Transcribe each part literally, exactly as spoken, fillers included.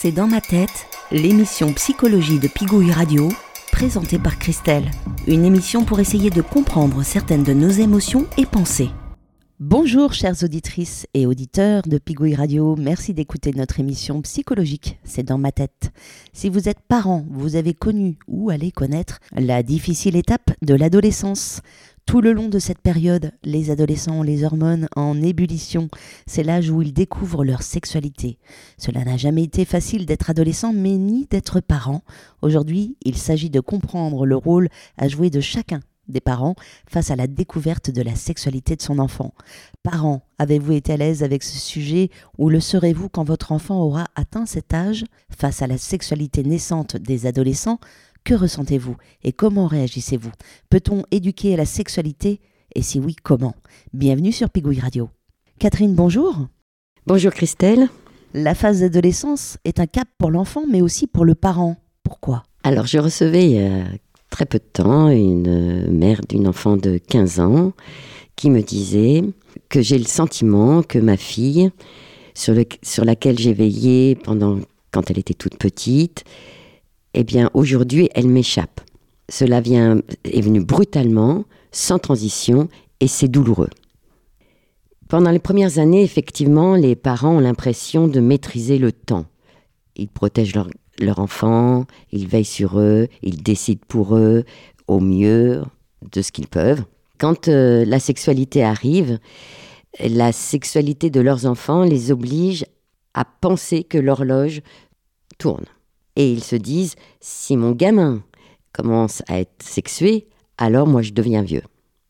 C'est dans ma tête, l'émission Psychologie de Pigouille Radio, présentée par Christelle. Une émission pour essayer de comprendre certaines de nos émotions et pensées. Bonjour chères auditrices et auditeurs de Pigouille Radio, merci d'écouter notre émission psychologique, c'est dans ma tête. Si vous êtes parent, vous avez connu ou allez connaître la difficile étape de l'adolescence. Tout le long de cette période, les adolescents ont les hormones en ébullition. C'est l'âge où ils découvrent leur sexualité. Cela n'a jamais été facile d'être adolescent, mais ni d'être parent. Aujourd'hui, il s'agit de comprendre le rôle à jouer de chacun des parents face à la découverte de la sexualité de son enfant. Parents, avez-vous été à l'aise avec ce sujet ou le serez-vous quand votre enfant aura atteint cet âge? Face à la sexualité naissante des adolescents, que ressentez-vous et comment réagissez-vous? Peut-on éduquer à la sexualité et si oui, comment? Bienvenue sur Pigouille Radio. Catherine, bonjour. Bonjour Christelle. La phase d'adolescence est un cap pour l'enfant mais aussi pour le parent. Pourquoi? Alors je recevais il y a très peu de temps une mère d'une enfant de quinze ans qui me disait que j'ai le sentiment que ma fille, sur, le, sur laquelle j'ai veillé pendant, quand elle était toute petite, eh bien, aujourd'hui, elle m'échappe. Cela vient, est venu brutalement, sans transition, et c'est douloureux. Pendant les premières années, effectivement, les parents ont l'impression de maîtriser le temps. Ils protègent leur, leur enfant, ils veillent sur eux, ils décident pour eux au mieux de ce qu'ils peuvent. Quand euh, la sexualité arrive, la sexualité de leurs enfants les oblige à penser que l'horloge tourne. Et ils se disent, si mon gamin commence à être sexué, alors moi je deviens vieux.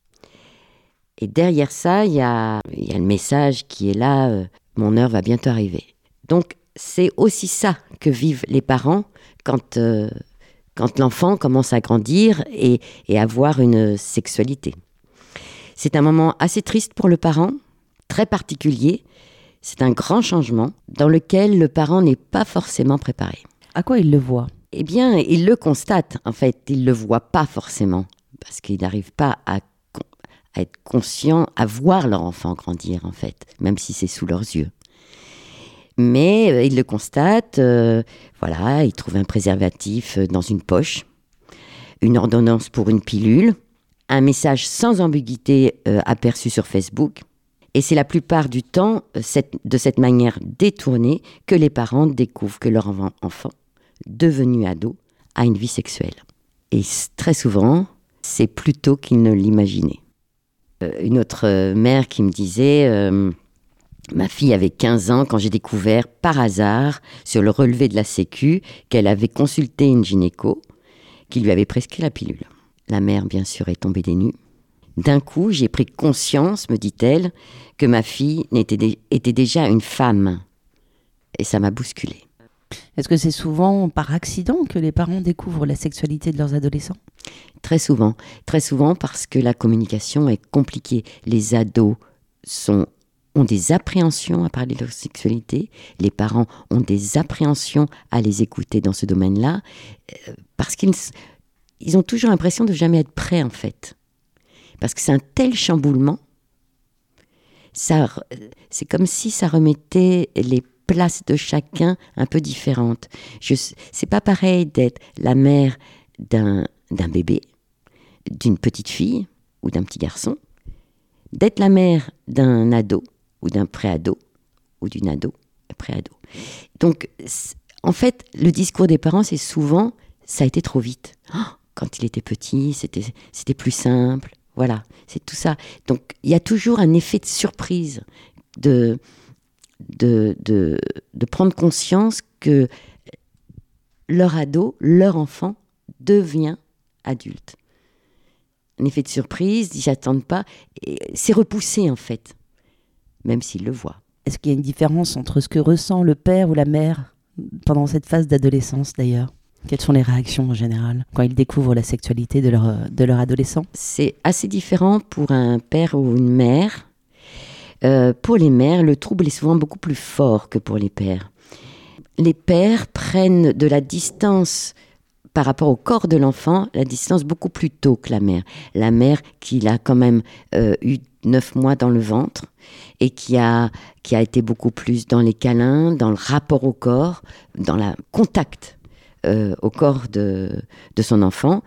Et derrière ça, il y a, il y a le message qui est là, euh, mon heure va bientôt arriver. Donc c'est aussi ça que vivent les parents quand, euh, quand l'enfant commence à grandir et, et avoir une sexualité. C'est un moment assez triste pour le parent, très particulier. C'est un grand changement dans lequel le parent n'est pas forcément préparé. À quoi il le voit? Eh bien, il le constate. En fait, il ne le voit pas forcément parce qu'ils n'arrivent pas à, à être conscients, à voir leur enfant grandir, en fait, même si c'est sous leurs yeux. Mais euh, il le constate, euh, voilà, il trouve un préservatif dans une poche, une ordonnance pour une pilule, un message sans ambiguïté euh, aperçu sur Facebook. Et c'est la plupart du temps, cette, de cette manière détournée, que les parents découvrent que leur enfant, devenu ado, a une vie sexuelle. Et très souvent, c'est plus tôt qu'ils ne l'imaginaient. Euh, une autre mère qui me disait euh, « Ma fille avait quinze ans quand j'ai découvert par hasard, sur le relevé de la Sécu, qu'elle avait consulté une gynéco qui lui avait prescrit la pilule. » La mère, bien sûr, est tombée des nues. D'un coup, j'ai pris conscience, me dit-elle, que ma fille n'était dé- était déjà une femme. Et ça m'a bousculée. Est-ce que c'est souvent par accident que les parents découvrent la sexualité de leurs adolescents? Très souvent. Très souvent parce que la communication est compliquée. Les ados sont, ont des appréhensions à parler de leur sexualité. Les parents ont des appréhensions à les écouter dans ce domaine-là. Euh, parce qu'ils ils ont toujours l'impression de jamais être prêts, en fait. Parce que c'est un tel chamboulement, ça, c'est comme si ça remettait les places de chacun un peu différentes. Je, c'est pas pareil d'être la mère d'un, d'un bébé, d'une petite fille ou d'un petit garçon, d'être la mère d'un ado ou d'un pré-ado ou d'une ado, pré-ado. Donc, en fait, le discours des parents, c'est souvent, ça a été trop vite. Oh, quand il était petit, c'était, c'était plus simple. Voilà, c'est tout ça. Donc, il y a toujours un effet de surprise, de, de, de, de prendre conscience que leur ado, leur enfant, devient adulte. Un effet de surprise, ils n'y attendent pas. Et c'est repoussé, en fait, même s'ils le voient. Est-ce qu'il y a une différence entre ce que ressent le père ou la mère pendant cette phase d'adolescence, d'ailleurs? Quelles sont les réactions en général quand ils découvrent la sexualité de leur, de leur adolescent? C'est assez différent pour un père ou une mère. Euh, pour les mères, le trouble est souvent beaucoup plus fort que pour les pères. Les pères prennent de la distance par rapport au corps de l'enfant, la distance beaucoup plus tôt que la mère. La mère qui l'a quand même euh, eu neuf mois dans le ventre et qui a, qui a été beaucoup plus dans les câlins, dans le rapport au corps, dans le contact euh, au corps de, de son enfant.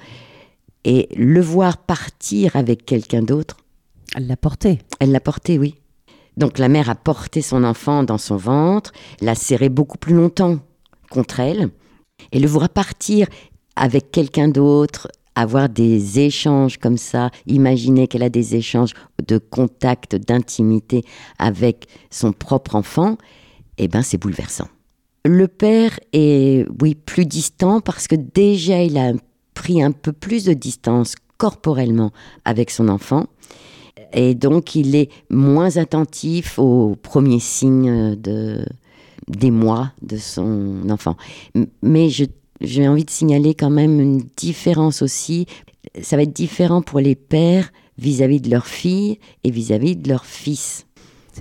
Et le voir partir avec quelqu'un d'autre... Elle l'a porté. Elle l'a porté, oui. Donc la mère a porté son enfant dans son ventre, l'a serré beaucoup plus longtemps contre elle. Et le voir partir avec quelqu'un d'autre, avoir des échanges comme ça, imaginer qu'elle a des échanges de contact, d'intimité avec son propre enfant, eh ben c'est bouleversant. Le père est, oui, plus distant parce que déjà il a pris un peu plus de distance corporellement avec son enfant et donc il est moins attentif aux premiers signes de, d'émoi de son enfant. Mais je J'ai envie de signaler quand même une différence aussi. Ça va être différent pour les pères vis-à-vis de leurs filles et vis-à-vis de leurs fils. C'est-à-dire ?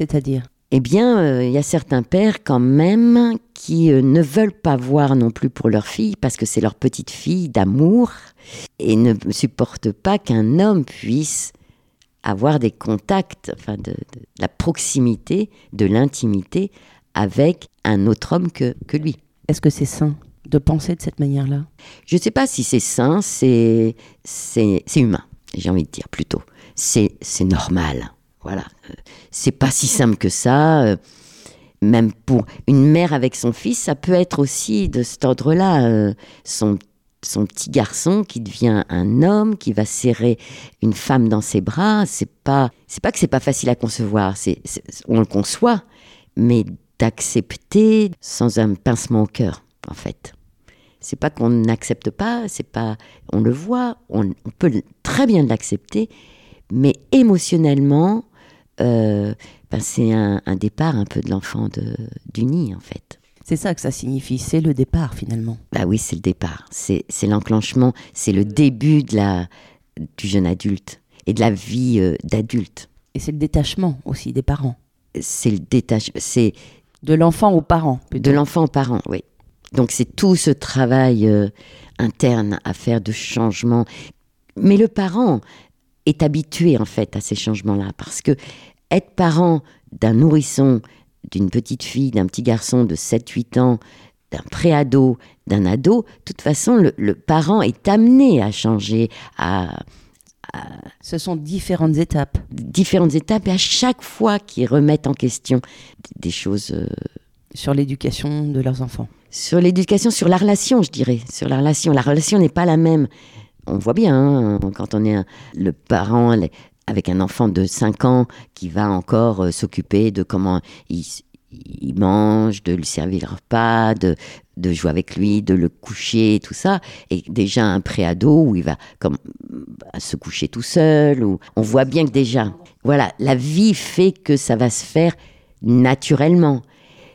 Eh bien, il euh, y a certains pères quand même qui euh, ne veulent pas voir non plus pour leur fille parce que c'est leur petite fille d'amour et ne supportent pas qu'un homme puisse avoir des contacts, enfin de, de la proximité, de l'intimité avec un autre homme que, que lui. Est-ce que c'est sain de penser de cette manière-là ? Je ne sais pas si c'est sain, c'est, c'est, c'est humain, j'ai envie de dire plutôt. C'est, c'est normal, voilà. C'est pas si simple que ça. Même pour une mère avec son fils, ça peut être aussi de cet ordre-là. Son, son petit garçon qui devient un homme, qui va serrer une femme dans ses bras, c'est pas, c'est pas que c'est pas facile à concevoir, c'est, c'est, on le conçoit, mais d'accepter sans un pincement au cœur, en fait. C'est pas qu'on n'accepte pas, c'est pas, on le voit, on, on peut très bien l'accepter, mais émotionnellement, euh, ben c'est un, un départ un peu de l'enfant de, du nid, en fait. C'est ça que ça signifie, c'est le départ finalement. Bah oui, c'est le départ, c'est, c'est l'enclenchement, c'est le début de la, du jeune adulte et de la vie euh, d'adulte. Et c'est le détachement aussi des parents. C'est le détachement, c'est... De l'enfant aux parents, plutôt. De l'enfant aux parents, oui. Donc c'est tout ce travail euh, interne à faire de changement. Mais le parent est habitué en fait à ces changements-là parce que être parent d'un nourrisson, d'une petite fille, d'un petit garçon de sept huit ans, d'un préado, d'un ado, de toute façon le, le parent est amené à changer, à, à... Ce sont différentes étapes. Différentes étapes et à chaque fois qu'ils remettent en question des choses... Euh... Sur l'éducation de leurs enfants. Sur l'éducation, sur la relation, je dirais. Sur la relation. La relation n'est pas la même. On voit bien, hein, quand on est un, le parent avec un enfant de cinq ans qui va encore euh, s'occuper de comment il, il mange, de lui servir le repas, de, de jouer avec lui, de le coucher, tout ça. Et déjà un préado où il va comme, bah, se coucher tout seul. Où on voit bien que déjà, voilà, la vie fait que ça va se faire naturellement.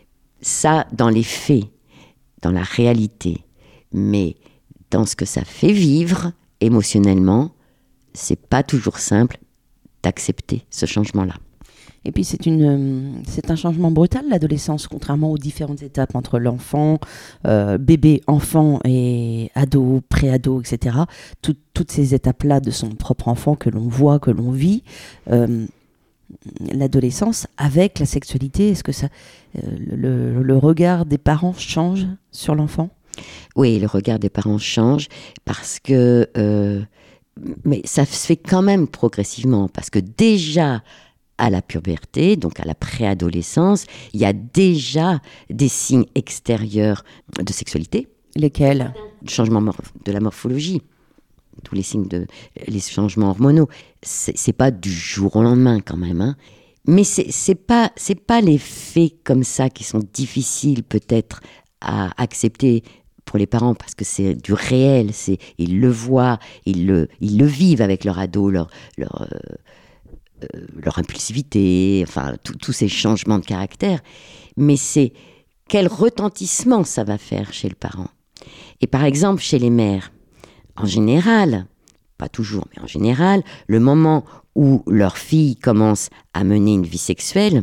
Ça, dans les faits, dans la réalité, mais dans ce que ça fait vivre émotionnellement, c'est pas toujours simple d'accepter ce changement-là. Et puis c'est, une, c'est un changement brutal, l'adolescence, contrairement aux différentes étapes entre l'enfant, euh, bébé, enfant et ado, pré-ado, et cetera. Tout, toutes ces étapes-là de son propre enfant que l'on voit, que l'on vit, euh, l'adolescence avec la sexualité, est-ce que ça, euh, le, le regard des parents change sur l'enfant ? Oui, le regard des parents change parce que, euh, mais ça se fait quand même progressivement parce que déjà à la puberté, donc à la préadolescence, il y a déjà des signes extérieurs de sexualité. Lesquels ? Le changement de la morphologie. Tous les signes de les changements hormonaux, c'est, c'est pas du jour au lendemain quand même, hein. Mais c'est c'est pas c'est pas les faits comme ça qui sont difficiles peut-être à accepter pour les parents parce que c'est du réel, c'est ils le voient, ils le ils le vivent avec leur ado, leur leur euh, euh, leur impulsivité, enfin tous ces changements de caractère. Mais c'est quel retentissement ça va faire chez le parent. Et par exemple chez les mères. En général, pas toujours, mais en général, le moment où leur fille commence à mener une vie sexuelle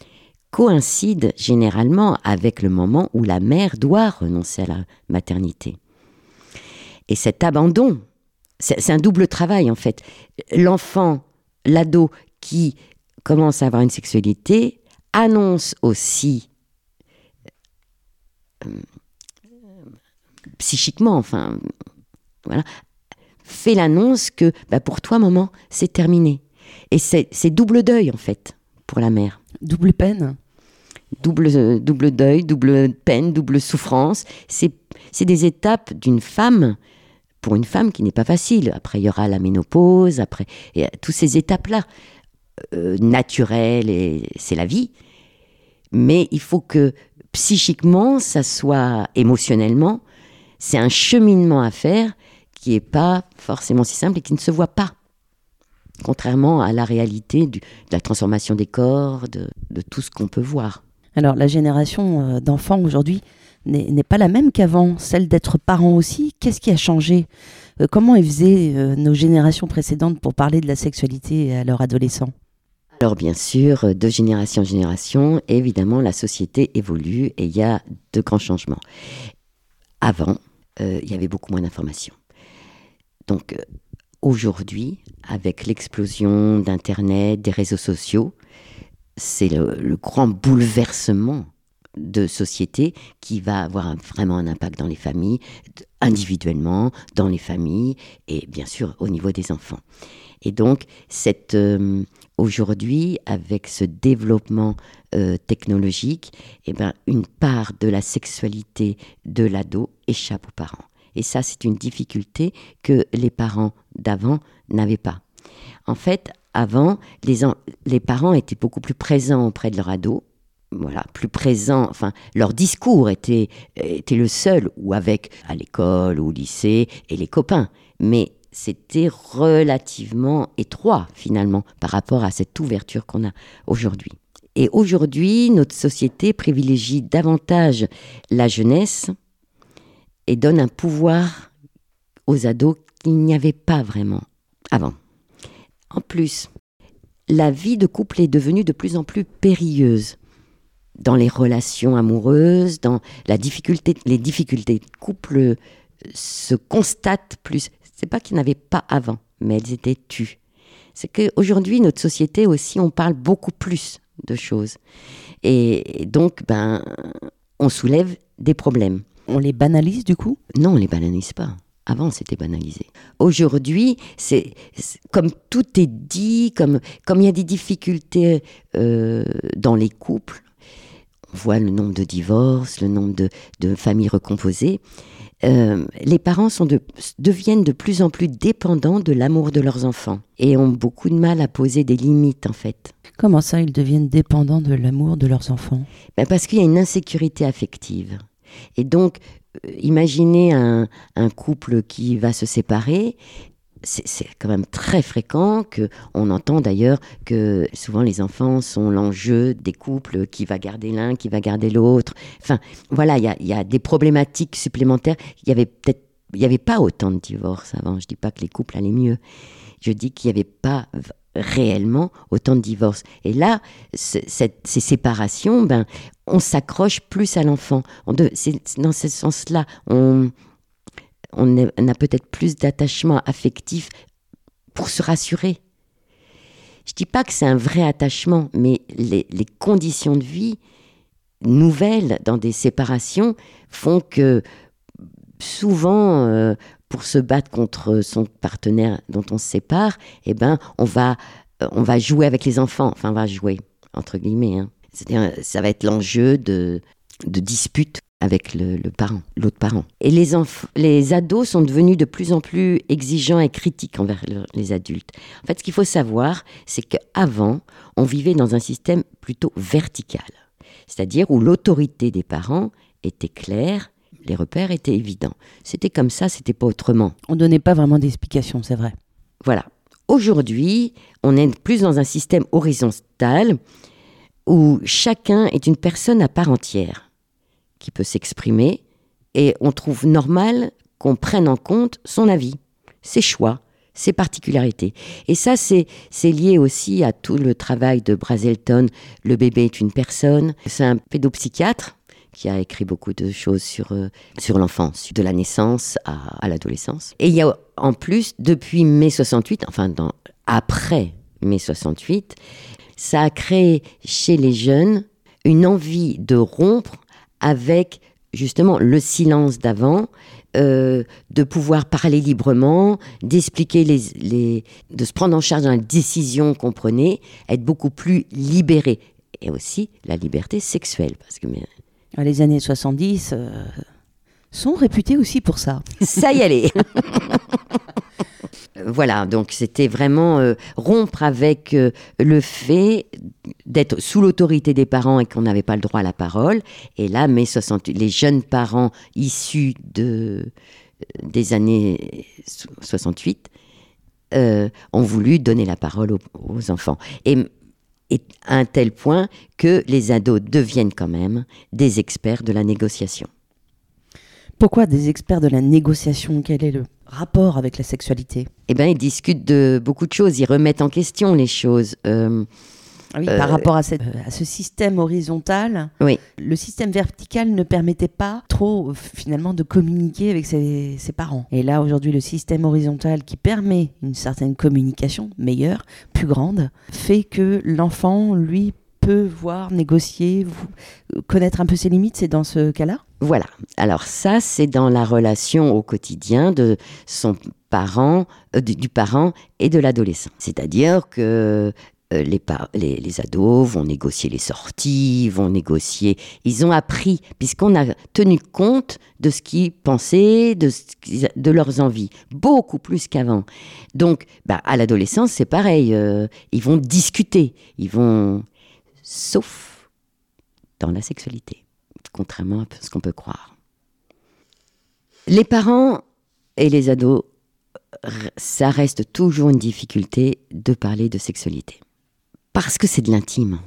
coïncide généralement avec le moment où la mère doit renoncer à la maternité. Et cet abandon, c'est, c'est un double travail en fait. L'enfant, l'ado qui commence à avoir une sexualité, annonce aussi euh, psychiquement, enfin, voilà, fait l'annonce que bah, pour toi, maman, c'est terminé. Et c'est, c'est double deuil en fait pour la mère. Double peine. Double, euh, double deuil, double peine, double souffrance. C'est, c'est des étapes d'une femme, pour une femme qui n'est pas facile. Après, il y aura la ménopause, après, et, euh, toutes ces étapes-là, euh, naturelles, et c'est la vie. Mais il faut que psychiquement, ça soit émotionnellement, c'est un cheminement à faire qui n'est pas forcément si simple et qui ne se voit pas. Contrairement à la réalité du, de la transformation des corps, de, de tout ce qu'on peut voir. Alors, la génération d'enfants aujourd'hui n'est, n'est pas la même qu'avant, celle d'être parents aussi. Qu'est-ce qui a changé ? euh, Comment ils faisaient euh, nos générations précédentes pour parler de la sexualité à leurs adolescents ? Alors bien sûr, de génération en génération, évidemment, la société évolue et il y a de grands changements. Avant, euh, il y avait beaucoup moins d'informations. Donc euh, aujourd'hui, avec l'explosion d'Internet, des réseaux sociaux, c'est le, le grand bouleversement de société qui va avoir un, vraiment un impact dans les familles, individuellement, dans les familles et bien sûr au niveau des enfants. Et donc, cette, euh, aujourd'hui, avec ce développement euh, technologique, eh ben, une part de la sexualité de l'ado échappe aux parents. Et ça, c'est une difficulté que les parents d'avant n'avaient pas. En fait, avant, les, en- les parents étaient beaucoup plus présents auprès de leur ado. Voilà, plus présents, enfin, leur discours était, était le seul, ou avec, à l'école, ou au lycée, et les copains. Mais c'était relativement étroit, finalement, par rapport à cette ouverture qu'on a aujourd'hui. Et aujourd'hui, notre société privilégie davantage la jeunesse et donne un pouvoir aux ados qu'il n'y avait pas vraiment avant. En plus, la vie de couple est devenue de plus en plus périlleuse dans les relations amoureuses, dans la difficulté, les difficultés de couple se constatent plus. C'est pas qu'il n'y en avait pas avant, mais elles étaient tues. C'est qu'aujourd'hui, notre société aussi, on parle beaucoup plus de choses. Et donc, ben, on soulève des problèmes. On les banalise du coup ? Non, on ne les banalise pas. Avant, c'était banalisé. Aujourd'hui, c'est, c'est comme tout est dit, comme comme il y a des difficultés euh, dans les couples, on voit le nombre de divorces, le nombre de, de familles recomposées. Euh, les parents sont de, deviennent de plus en plus dépendants de l'amour de leurs enfants et ont beaucoup de mal à poser des limites, en fait. Comment ça, ils deviennent dépendants de l'amour de leurs enfants ? Ben parce qu'il y a une insécurité affective. Et donc, euh, imaginez un, un couple qui va se séparer. C'est, c'est quand même très fréquent qu'on entend d'ailleurs que souvent les enfants sont l'enjeu des couples, qui va garder l'un, qui va garder l'autre. Enfin, voilà, il y a, y a des problématiques supplémentaires. Il y avait peut-être, il n'y avait pas autant de divorces avant. Je ne dis pas que les couples allaient mieux. Je dis qu'il n'y avait pas réellement autant de divorces. Et là, ce, cette, ces séparations, ben, on s'accroche plus à l'enfant. On de, c'est, dans ce sens-là, on... on a peut-être plus d'attachement affectif pour se rassurer. Je ne dis pas que c'est un vrai attachement, mais les, les conditions de vie nouvelles dans des séparations font que souvent, euh, pour se battre contre son partenaire dont on se sépare, eh ben, on va, on va jouer avec les enfants. Enfin, on va jouer, entre guillemets. Hein. C'est-à-dire, ça va être l'enjeu de, de disputes avec le, le parent, l'autre parent. Et les, enf- les ados sont devenus de plus en plus exigeants et critiques envers le- les adultes. En fait, ce qu'il faut savoir, c'est qu'avant, on vivait dans un système plutôt vertical. C'est-à-dire où l'autorité des parents était claire, les repères étaient évidents. C'était comme ça, c'était pas autrement. On ne donnait pas vraiment d'explications, c'est vrai. Voilà. Aujourd'hui, on est plus dans un système horizontal où chacun est une personne à part entière, qui peut s'exprimer, et on trouve normal qu'on prenne en compte son avis, ses choix, ses particularités. Et ça, c'est, c'est lié aussi à tout le travail de Brazelton, Le bébé est une personne. C'est un pédopsychiatre qui a écrit beaucoup de choses sur, euh, sur l'enfance, de la naissance à, à l'adolescence. Et il y a en plus, depuis mai soixante-huit, enfin dans, après mai soixante-huit, ça a créé chez les jeunes une envie de rompre avec justement le silence d'avant, euh, de pouvoir parler librement, d'expliquer les, les, de se prendre en charge dans les décisions qu'on prenait, être beaucoup plus libéré. Et aussi la liberté sexuelle. Parce que, mais... Les années soixante-dix euh, sont réputées aussi pour ça. Ça y allait. Voilà, donc c'était vraiment euh, rompre avec euh, le fait d'être sous l'autorité des parents et qu'on n'avait pas le droit à la parole. Et là, mai soixante-huit, les jeunes parents issus de, des années soixante-huit euh, ont voulu donner la parole aux, aux enfants. Et, et à un tel point que les ados deviennent quand même des experts de la négociation. Pourquoi des experts de la négociation ? Quel est le rapport avec la sexualité ? Eh bien, ils discutent de beaucoup de choses, ils remettent en question les choses. Euh, oui, euh, par rapport à, cette, à ce système horizontal, oui. Le système vertical ne permettait pas trop, finalement, de communiquer avec ses, ses parents. Et là, aujourd'hui, le système horizontal qui permet une certaine communication meilleure, plus grande, fait que l'enfant, lui, peut voir, négocier, connaître un peu ses limites. C'est dans ce cas-là ? Voilà. Alors ça, c'est dans la relation au quotidien de son parent, euh, du, du parent et de l'adolescent. C'est-à-dire que euh, les, par- les, les ados vont négocier les sorties, vont négocier... Ils ont appris, puisqu'on a tenu compte de ce qu'ils pensaient, de, ce qu'ils, de leurs envies, beaucoup plus qu'avant. Donc, bah, à l'adolescence, c'est pareil. Euh, ils vont discuter, ils vont... Sauf dans la sexualité. Contrairement à ce qu'on peut croire. Les parents et les ados, ça reste toujours une difficulté de parler de sexualité. Parce que c'est de l'intime.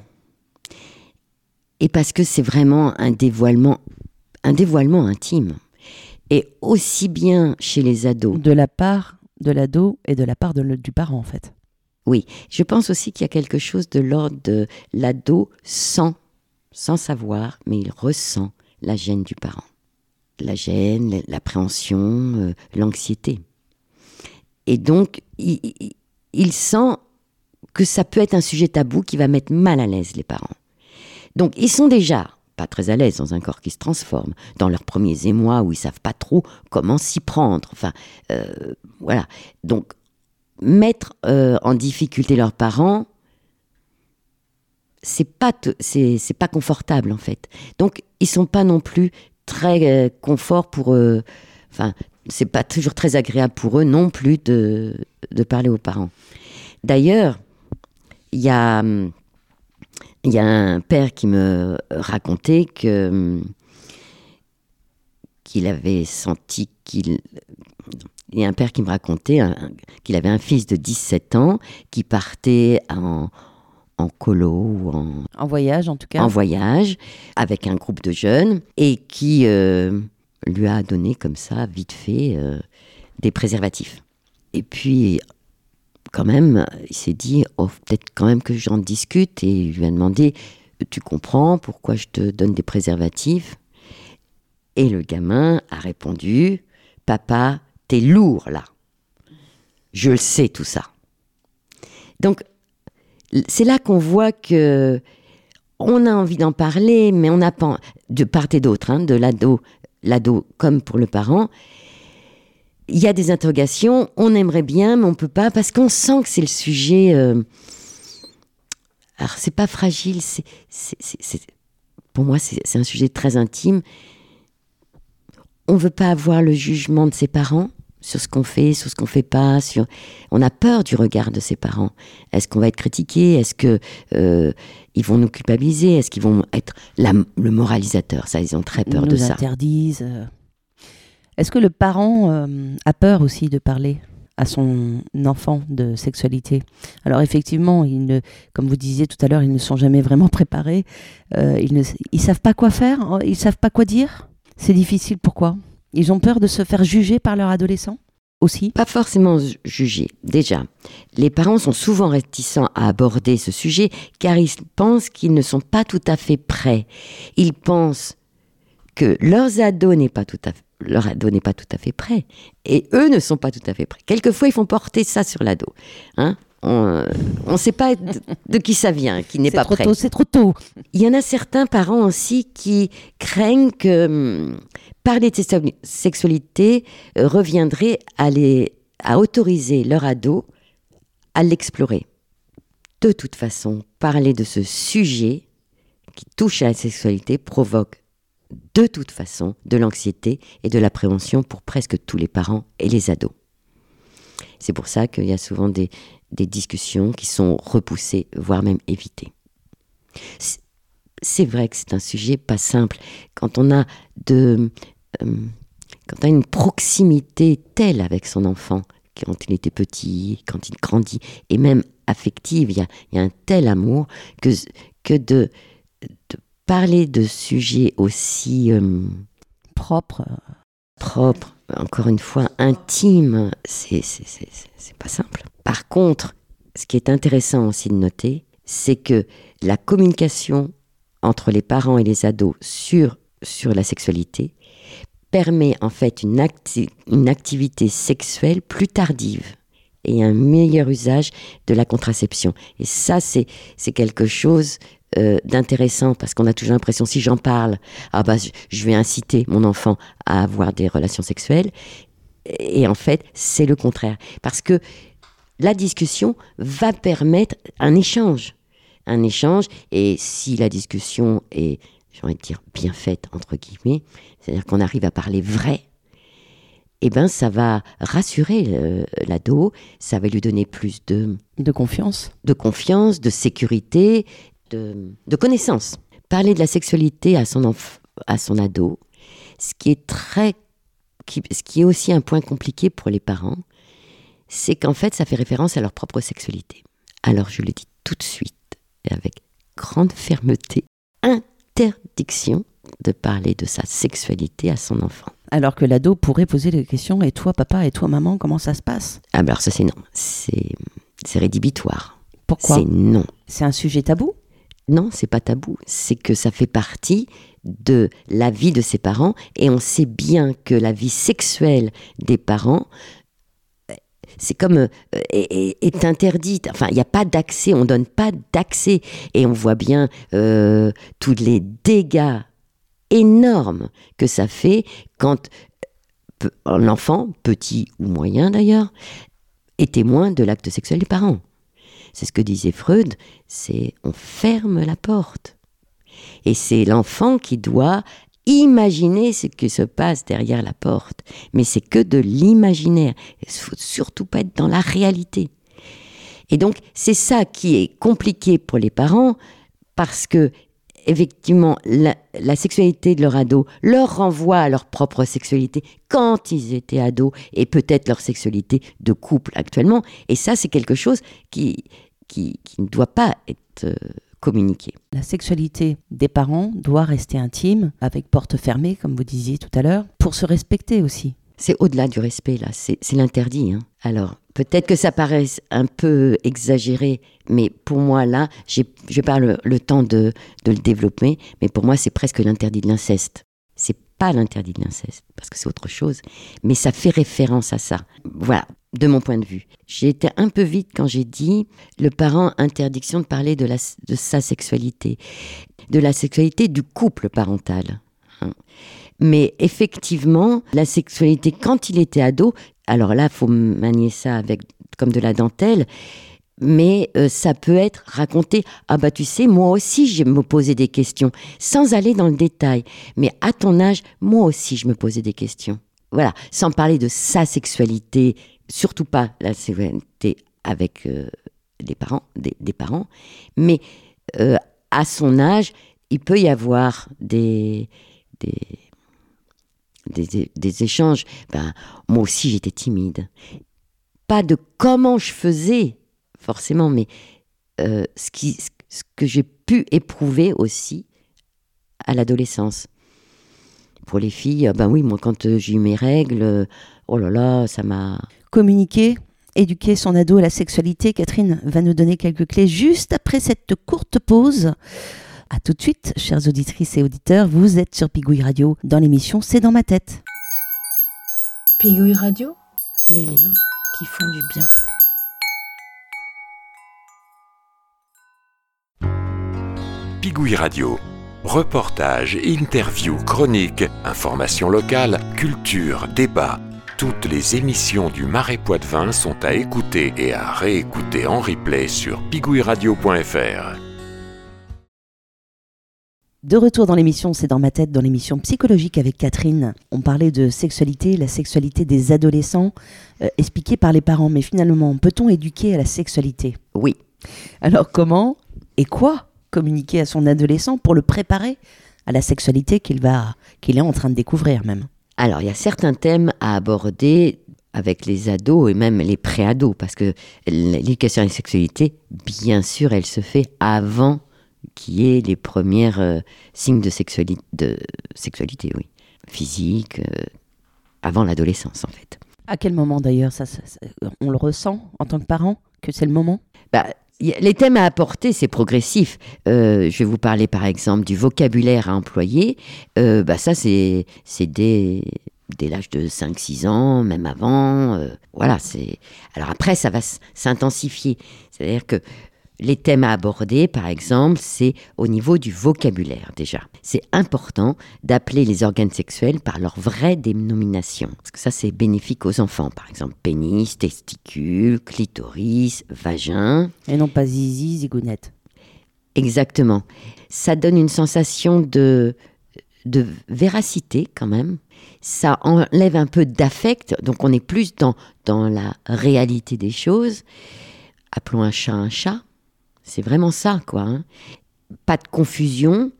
Et parce que c'est vraiment un dévoilement, un dévoilement intime. Et aussi bien chez les ados. De la part de l'ado et de la part de le, du parent, en fait. Oui, je pense aussi qu'il y a quelque chose de l'ordre de l'ado sans sans savoir, mais il ressent la gêne du parent. La gêne, l'appréhension, euh, l'anxiété. Et donc, il, il, il sent que ça peut être un sujet tabou qui va mettre mal à l'aise les parents. Donc, ils sont déjà pas très à l'aise dans un corps qui se transforme, dans leurs premiers émois où ils savent pas trop comment s'y prendre. Enfin, euh, voilà. Donc, mettre euh, en difficulté leurs parents, c'est pas t- c'est c'est pas confortable en fait. Donc ils sont pas non plus très euh, confort pour eux. Enfin, c'est pas toujours très agréable pour eux non plus de de parler aux parents. D'ailleurs, il y a il y a un père qui me racontait que qu'il avait senti qu'il il y a un père qui me racontait un, qu'il avait un fils de dix-sept ans qui partait en en colo ou en... En voyage, en tout cas. En voyage, avec un groupe de jeunes, et qui euh, lui a donné comme ça, vite fait, euh, des préservatifs. Et puis, quand même, il s'est dit, oh, peut-être quand même que j'en discute, et il lui a demandé, tu comprends pourquoi je te donne des préservatifs ? Et le gamin a répondu, papa, t'es lourd, là. Je le sais, tout ça. Donc, c'est là qu'on voit que on a envie d'en parler, mais on n'a pas, de part et d'autre, hein, de l'ado, l'ado comme pour le parent, il y a des interrogations, on aimerait bien, mais on ne peut pas, parce qu'on sent que c'est le sujet... Euh... Alors, c'est pas fragile, c'est, c'est, c'est, c'est... pour moi, c'est, c'est un sujet très intime. On ne veut pas avoir le jugement de ses parents sur ce qu'on fait, sur ce qu'on ne fait pas. Sur... On a peur du regard de ses parents. Est-ce qu'on va être critiqué ? Est-ce qu'ils euh, vont nous culpabiliser ? Est-ce qu'ils vont être la, le moralisateur ? Ça, ils ont très peur ils de nous ça. Interdisent. Est-ce que le parent euh, a peur aussi de parler à son enfant de sexualité ? Alors effectivement, ils ne, comme vous disiez tout à l'heure, ils ne sont jamais vraiment préparés. Euh, ils ne ils savent pas quoi faire, ils savent pas quoi dire. C'est difficile, pourquoi ? Ils ont peur de se faire juger par leur adolescent aussi ? Pas forcément juger. Déjà, les parents sont souvent réticents à aborder ce sujet car ils pensent qu'ils ne sont pas tout à fait prêts. Ils pensent que leurs ados n'est pas tout à fait, leur ado n'est pas tout à fait prêt. Et eux ne sont pas tout à fait prêts. Quelquefois, ils font porter ça sur l'ado. Hein, on ne sait pas de, de qui ça vient, qui n'est c'est pas trop prêt. Tôt, c'est trop tôt. Il y en a certains parents aussi qui craignent que hum, parler de sexualité euh, reviendrait à, les, à autoriser leur ado à l'explorer. De toute façon, parler de ce sujet qui touche à la sexualité provoque de toute façon de l'anxiété et de l'appréhension pour presque tous les parents et les ados. C'est pour ça qu'il y a souvent des, des discussions qui sont repoussées, voire même évitées. C'est, c'est vrai que c'est un sujet pas simple. Quand on a, de, euh, quand on a une proximité telle avec son enfant, quand il était petit, quand il grandit, et même affective, il y a, il y a un tel amour que, que de, de parler de sujets aussi euh, propres, propres, encore une fois intimes, c'est, c'est, c'est, c'est, c'est pas simple. Par contre, ce qui est intéressant aussi de noter, c'est que la communication entre les parents et les ados sur, sur la sexualité permet en fait une, acti- une activité sexuelle plus tardive et un meilleur usage de la contraception. Et ça, c'est, c'est quelque chose euh, d'intéressant, parce qu'on a toujours l'impression, si j'en parle, ah bah, je, je vais inciter mon enfant à avoir des relations sexuelles. Et en fait, c'est le contraire. Parce que la discussion va permettre un échange. Un échange, et si la discussion est, j'ai envie de dire, bien faite, entre guillemets, c'est-à-dire qu'on arrive à parler vrai, eh ben, ça va rassurer euh, l'ado, ça va lui donner plus de... De confiance. De confiance, de sécurité, de, de connaissance. Parler de la sexualité à son, enf- à son ado, ce qui est très... Qui, ce qui est aussi un point compliqué pour les parents, c'est qu'en fait, ça fait référence à leur propre sexualité. Alors, je le dis tout de suite, et avec grande fermeté, interdiction de parler de sa sexualité à son enfant. Alors que l'ado pourrait poser des questions, et toi papa, et toi maman, comment ça se passe ? Ah ben alors ça c'est non, c'est, c'est rédhibitoire. Pourquoi ? C'est non. C'est un sujet tabou ? Non, c'est pas tabou, c'est que ça fait partie de la vie de ses parents, et on sait bien que la vie sexuelle des parents, c'est comme euh, est, est interdite. Enfin, il n'y a pas d'accès, on donne pas d'accès, et on voit bien euh, tous les dégâts énorme que ça fait quand l'enfant, petit ou moyen d'ailleurs, est témoin de l'acte sexuel des parents. C'est ce que disait Freud, c'est on ferme la porte. Et c'est l'enfant qui doit imaginer ce qui se passe derrière la porte. Mais c'est que de l'imaginaire. Il ne faut surtout pas être dans la réalité. Et donc, c'est ça qui est compliqué pour les parents, parce que effectivement, la, la sexualité de leur ado leur renvoie à leur propre sexualité quand ils étaient ados, et peut-être leur sexualité de couple actuellement. Et ça, c'est quelque chose qui, qui, qui ne doit pas être euh, communiqué. La sexualité des parents doit rester intime, avec porte fermée, comme vous disiez tout à l'heure, pour se respecter aussi. C'est au-delà du respect, là. C'est, c'est l'interdit. Hein. Alors, peut-être que ça paraît un peu exagéré, mais pour moi, là, j'ai, je vais pas le, le temps de, de le développer, mais pour moi, c'est presque l'interdit de l'inceste. C'est pas l'interdit de l'inceste, parce que c'est autre chose, mais ça fait référence à ça. Voilà, de mon point de vue. J'ai été un peu vite quand j'ai dit le parent interdiction de parler de, la, de sa sexualité, de la sexualité du couple parental. Hein. Mais effectivement, la sexualité, quand il était ado, alors là, il faut manier ça avec, comme de la dentelle, mais euh, ça peut être raconté. Ah bah tu sais, moi aussi, je me posais des questions, sans aller dans le détail. Mais à ton âge, moi aussi, je me posais des questions. Voilà, sans parler de sa sexualité, surtout pas la sexualité avec euh, les parents, des, des parents, mais euh, à son âge, il peut y avoir des... des Des, des échanges, ben, moi aussi j'étais timide. Pas de comment je faisais, forcément, mais euh, ce, qui, ce que j'ai pu éprouver aussi à l'adolescence. Pour les filles, ben oui, moi quand j'ai eu mes règles, oh là là, ça m'a... Communiquer, éduquer son ado à la sexualité, Catherine va nous donner quelques clés juste après cette courte pause. À tout de suite, chères auditrices et auditeurs, vous êtes sur Pigouille Radio dans l'émission C'est dans ma tête. Pigouille Radio, les liens qui font du bien. Pigouille Radio. Reportages, interviews, chroniques, informations locales, culture, débats. Toutes les émissions du Marais Poitevin sont à écouter et à réécouter en replay sur pigouille radio point f r. De retour dans l'émission C'est dans ma tête, dans l'émission psychologique avec Catherine. On parlait de sexualité, la sexualité des adolescents, euh, expliquée par les parents. Mais finalement, peut-on éduquer à la sexualité ? Oui. Alors comment et quoi communiquer à son adolescent pour le préparer à la sexualité qu'il va, qu'il est en train de découvrir même ? Alors, il y a certains thèmes à aborder avec les ados et même les pré-ados, parce que l'éducation à la sexualité, bien sûr, elle se fait avant qu'il y ait les premiers euh, signes de, sexuali- de sexualité, oui, physique, euh, avant l'adolescence en fait. À quel moment d'ailleurs ça, ça, ça, on le ressent en tant que parent que c'est le moment ? Bah, les thèmes à apporter, c'est progressif. Euh, je vais vous parler par exemple du vocabulaire à employer. Euh, bah ça, c'est, c'est dès, dès l'âge de cinq six ans, même avant. Euh, voilà, c'est... Alors après, ça va s- s'intensifier. C'est-à-dire que les thèmes à aborder, par exemple, c'est au niveau du vocabulaire déjà. C'est important d'appeler les organes sexuels par leur vraie dénomination. Parce que ça, c'est bénéfique aux enfants. Par exemple, pénis, testicule, clitoris, vagin. Et non pas zizi, zigounette. Exactement. Ça donne une sensation de, de véracité quand même. Ça enlève un peu d'affect. Donc on est plus dans, dans la réalité des choses. Appelons un chat un chat. C'est vraiment ça, quoi. Hein. Pas de confusion.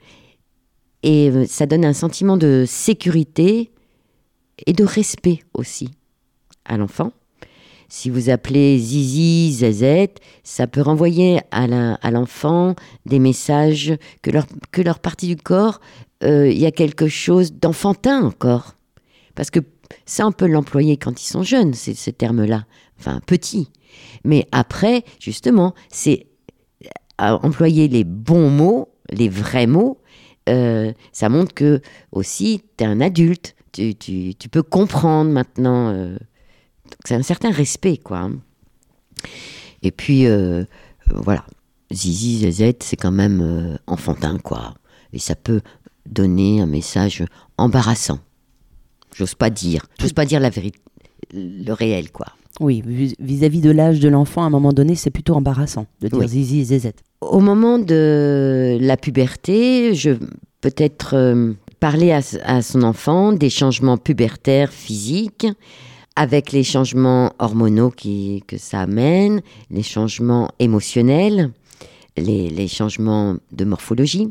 Et ça donne un sentiment de sécurité et de respect aussi à l'enfant. Si vous appelez zizi, zézette, ça peut renvoyer à, la, à l'enfant des messages que leur, que leur partie du corps, euh, il y a quelque chose d'enfantin encore. Parce que ça, on peut l'employer quand ils sont jeunes, ces, ces termes-là. Enfin, petits. Mais après, justement, c'est à employer les bons mots, les vrais mots, euh, ça montre que aussi tu es un adulte, tu, tu, tu peux comprendre maintenant. Euh, donc c'est un certain respect, quoi. Hein. Et puis, euh, euh, voilà, zizi, zézette, c'est quand même euh, enfantin, quoi. Et ça peut donner un message embarrassant. J'ose pas dire, j'ose pas dire la vérité, le réel, quoi. Oui, vis-à-vis de l'âge de l'enfant, à un moment donné, c'est plutôt embarrassant de dire oui. Zizi et zézette. Au moment de la puberté, je peut-être euh, parler à, à son enfant des changements pubertaires physiques, avec les changements hormonaux qui, que ça amène, les changements émotionnels, les, les changements de morphologie.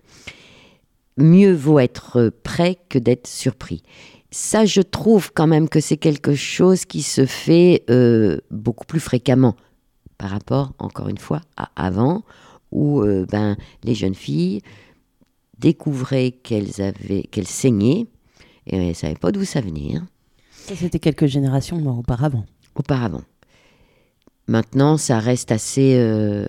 Mieux vaut être prêt que d'être surpris. Ça, je trouve quand même que c'est quelque chose qui se fait euh, beaucoup plus fréquemment par rapport, encore une fois, à avant, où euh, ben, les jeunes filles découvraient qu'elles, avaient, qu'elles saignaient et elles ne savaient pas d'où ça venait. Hein. Ça, c'était quelques générations auparavant. Auparavant. Maintenant, ça reste assez euh,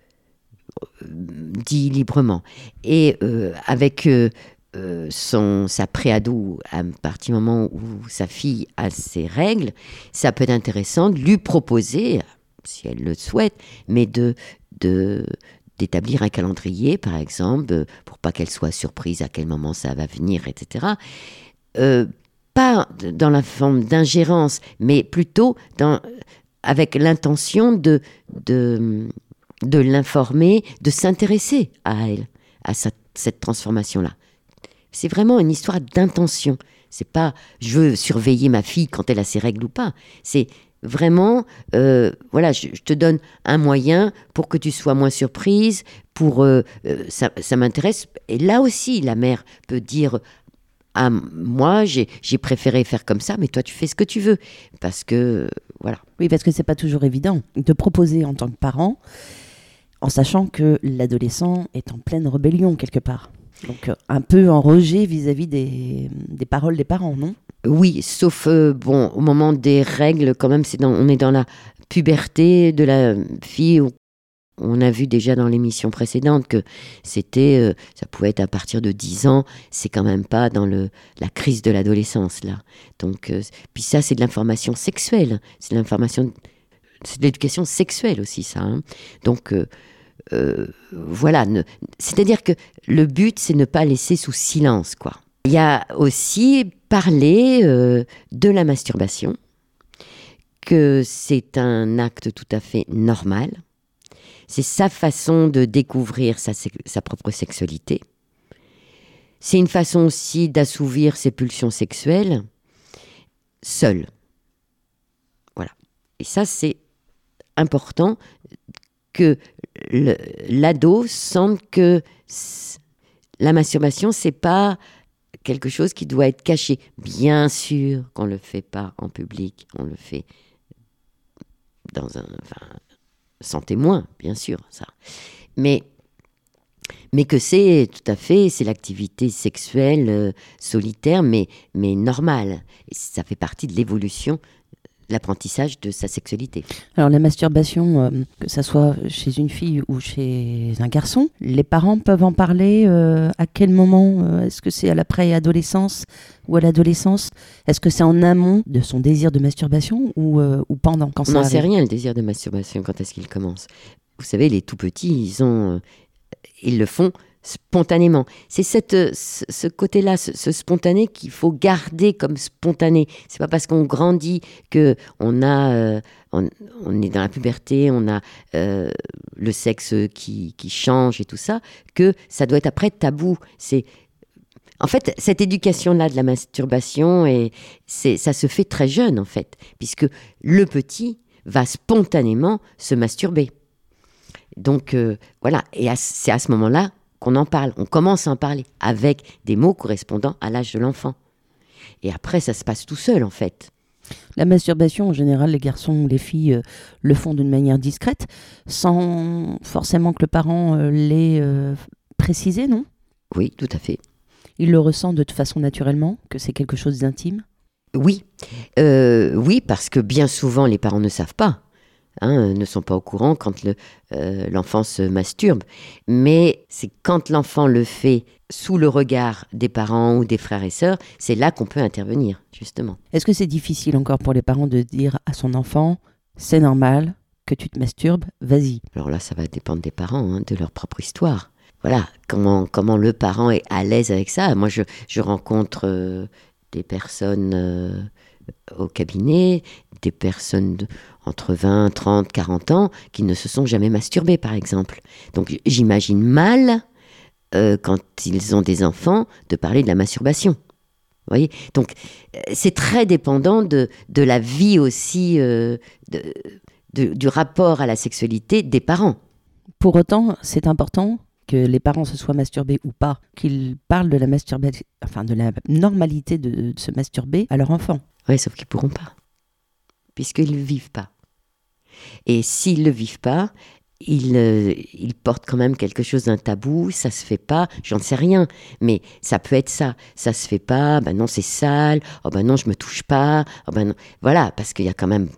dit librement. Et euh, avec... Euh, Euh, son, sa préado, à partir du moment où sa fille a ses règles, ça peut être intéressant de lui proposer, si elle le souhaite, mais de, de, d'établir un calendrier, par exemple, pour pas qu'elle soit surprise à quel moment ça va venir, et cetera. Euh, pas dans la forme d'ingérence, mais plutôt dans, avec l'intention de, de, de l'informer, de s'intéresser à elle, à sa, cette transformation-là. C'est vraiment une histoire d'intention. C'est pas je veux surveiller ma fille quand elle a ses règles ou pas. C'est vraiment, euh, voilà, je, je te donne un moyen pour que tu sois moins surprise, pour euh, euh, ça, ça m'intéresse. Et là aussi, la mère peut dire ah, moi, j'ai, j'ai préféré faire comme ça, mais toi, tu fais ce que tu veux. Parce que, euh, voilà. Oui, parce que c'est pas toujours évident de proposer en tant que parent, en sachant que l'adolescent est en pleine rébellion quelque part. Donc un peu en rejet vis-à-vis des, des paroles des parents, non ? Oui, sauf euh, bon, au moment des règles, quand même, c'est dans, on est dans la puberté de la fille. Où on a vu déjà dans l'émission précédente que c'était, euh, ça pouvait être à partir de dix ans, c'est quand même pas dans le, la crise de l'adolescence, là. Donc, euh, puis ça, c'est de l'information sexuelle, c'est de l'information, c'est de l'éducation sexuelle aussi, ça. Hein. Donc, euh, euh, voilà, ne, c'est-à-dire que le but, c'est ne pas laisser sous silence, quoi. Il y a aussi parler euh, de la masturbation, que c'est un acte tout à fait normal. C'est sa façon de découvrir sa, sa propre sexualité. C'est une façon aussi d'assouvir ses pulsions sexuelles seul. Voilà. Et ça, c'est important que le, l'ado sente que la masturbation, c'est pas quelque chose qui doit être caché. Bien sûr qu'on ne le fait pas en public, on le fait dans un, enfin, sans témoin, bien sûr, ça. Mais, mais que c'est tout à fait, c'est l'activité sexuelle euh, solitaire, mais, mais normale. Et ça fait partie de l'évolution, l'apprentissage de sa sexualité. Alors la masturbation, euh, que ça soit chez une fille ou chez un garçon, les parents peuvent en parler euh, à quel moment euh, est-ce que c'est à la préadolescence ou à l'adolescence? Est-ce que c'est en amont de son désir de masturbation ou, euh, ou pendant quand On ça n'en arrive? sait rien, le désir de masturbation, quand est-ce qu'il commence. Vous savez, les tout petits, ils, ont, euh, ils le font spontanément. C'est cette, ce, ce côté-là, ce, ce spontané qu'il faut garder comme spontané. C'est pas parce qu'on grandit que on a, euh, on, on est dans la puberté, on a euh, le sexe qui, qui change et tout ça, que ça doit être après tabou. C'est en fait cette éducation-là de la masturbation et c'est, ça se fait très jeune en fait, puisque le petit va spontanément se masturber. Donc euh, voilà, et à, c'est à ce moment-là qu'on en parle, on commence à en parler avec des mots correspondant à l'âge de l'enfant. Et après, ça se passe tout seul, en fait. La masturbation, en général, les garçons ou les filles euh, le font d'une manière discrète, sans forcément que le parent euh, l'ait euh, précisé, non? Oui, tout à fait. Il le ressent de toute façon naturellement, que c'est quelque chose d'intime? Oui, euh, oui, parce que bien souvent, les parents ne savent pas. Hein, ne sont pas au courant quand le, euh, l'enfant se masturbe. Mais c'est quand l'enfant le fait sous le regard des parents ou des frères et sœurs, c'est là qu'on peut intervenir, justement. Est-ce que c'est difficile encore pour les parents de dire à son enfant « c'est normal que tu te masturbes, vas-y ». Alors là, ça va dépendre des parents, hein, de leur propre histoire. Voilà, comment, comment le parent est à l'aise avec ça. Moi, je, je rencontre euh, des personnes euh, au cabinet, des personnes de, entre vingt, trente, quarante ans qui ne se sont jamais masturbées, par exemple. Donc j'imagine mal, euh, quand ils ont des enfants, de parler de la masturbation. Vous voyez ? Donc c'est très dépendant de, de la vie aussi, euh, de, de, du rapport à la sexualité des parents. Pour autant, c'est important que les parents se soient masturbés ou pas, qu'ils parlent de la masturbation, enfin de la normalité de, de se masturber à leur enfant. Oui, sauf qu'ils ne pourront pas, puisqu'ils ne le vivent pas. Et s'ils ne le vivent pas, ils, euh, ils portent quand même quelque chose d'un tabou, ça se fait pas, j'en sais rien, mais ça peut être ça, ça se fait pas, ben non c'est sale, oh ben non je me touche pas, oh ben non, voilà, parce qu'il y a quand même,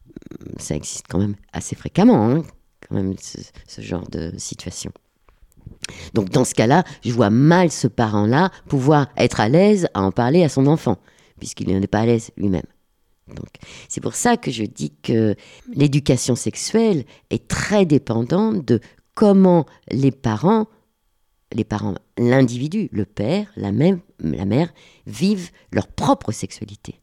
ça existe quand même assez fréquemment, hein, quand même ce, ce genre de situation. Donc dans ce cas-là, je vois mal ce parent-là pouvoir être à l'aise à en parler à son enfant, puisqu'il n'est pas à l'aise lui-même. Donc, c'est pour ça que je dis que l'éducation sexuelle est très dépendante de comment les parents, les parents, l'individu, le père, la mère, la mère, vivent leur propre sexualité.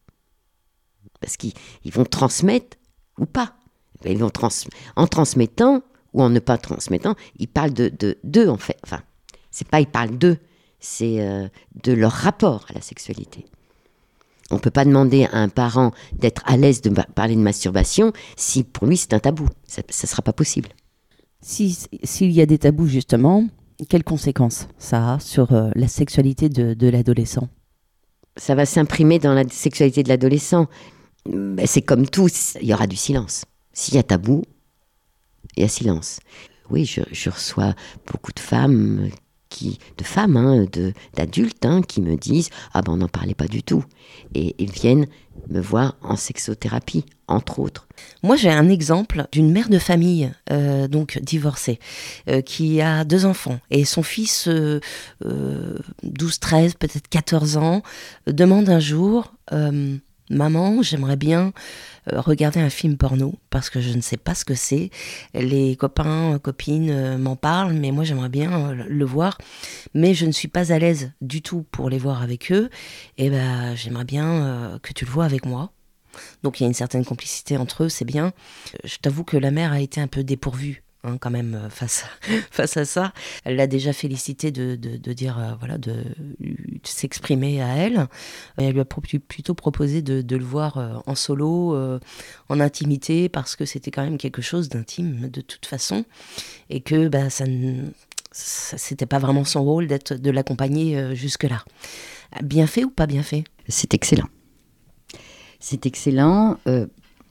Parce qu'ils ils vont transmettre ou pas. Ils vont trans, en transmettant ou en ne pas transmettant, ils parlent de, de, d'eux en fait. Enfin, c'est pas ils parlent d'eux, c'est euh, de leur rapport à la sexualité. On ne peut pas demander à un parent d'être à l'aise de parler de masturbation si pour lui c'est un tabou. Ça ne sera pas possible. Si, s'il y a des tabous justement, quelles conséquences ça a sur euh, la sexualité de, de l'adolescent? Ça va s'imprimer dans la sexualité de l'adolescent. Ben, c'est comme tout, il y aura du silence. S'il y a tabou, il y a silence. Oui, je, je reçois beaucoup de femmes qui, de femmes, hein, de, d'adultes, hein, qui me disent « Ah ben on n'en parlait pas du tout ». Et, et viennent me voir en sexothérapie, entre autres. Moi, j'ai un exemple d'une mère de famille, euh, donc divorcée, euh, qui a deux enfants. Et son fils, euh, euh, douze, treize, peut-être quatorze ans, euh, demande un jour euh, « Maman, j'aimerais bien euh, regarder un film porno, parce que je ne sais pas ce que c'est. Les copains, copines euh, m'en parlent, mais moi, j'aimerais bien euh, le voir. Mais je ne suis pas à l'aise du tout pour les voir avec eux. Et ben, j'aimerais bien euh, que tu le vois avec moi. » Donc il y a une certaine complicité entre eux, c'est bien. Je t'avoue que la mère a été un peu dépourvue, hein, quand même, face à, face à ça. Elle l'a déjà félicité de, de, de dire, euh, voilà, de, de s'exprimer à elle. Et elle lui a pro- plutôt proposé de, de le voir euh, en solo, euh, en intimité, parce que c'était quand même quelque chose d'intime de toute façon. Et que bah, ça ne, ça, c'était pas vraiment son rôle d'être, de l'accompagner euh, jusque-là. Bien fait ou pas bien fait ? C'est excellent. C'est excellent. Euh,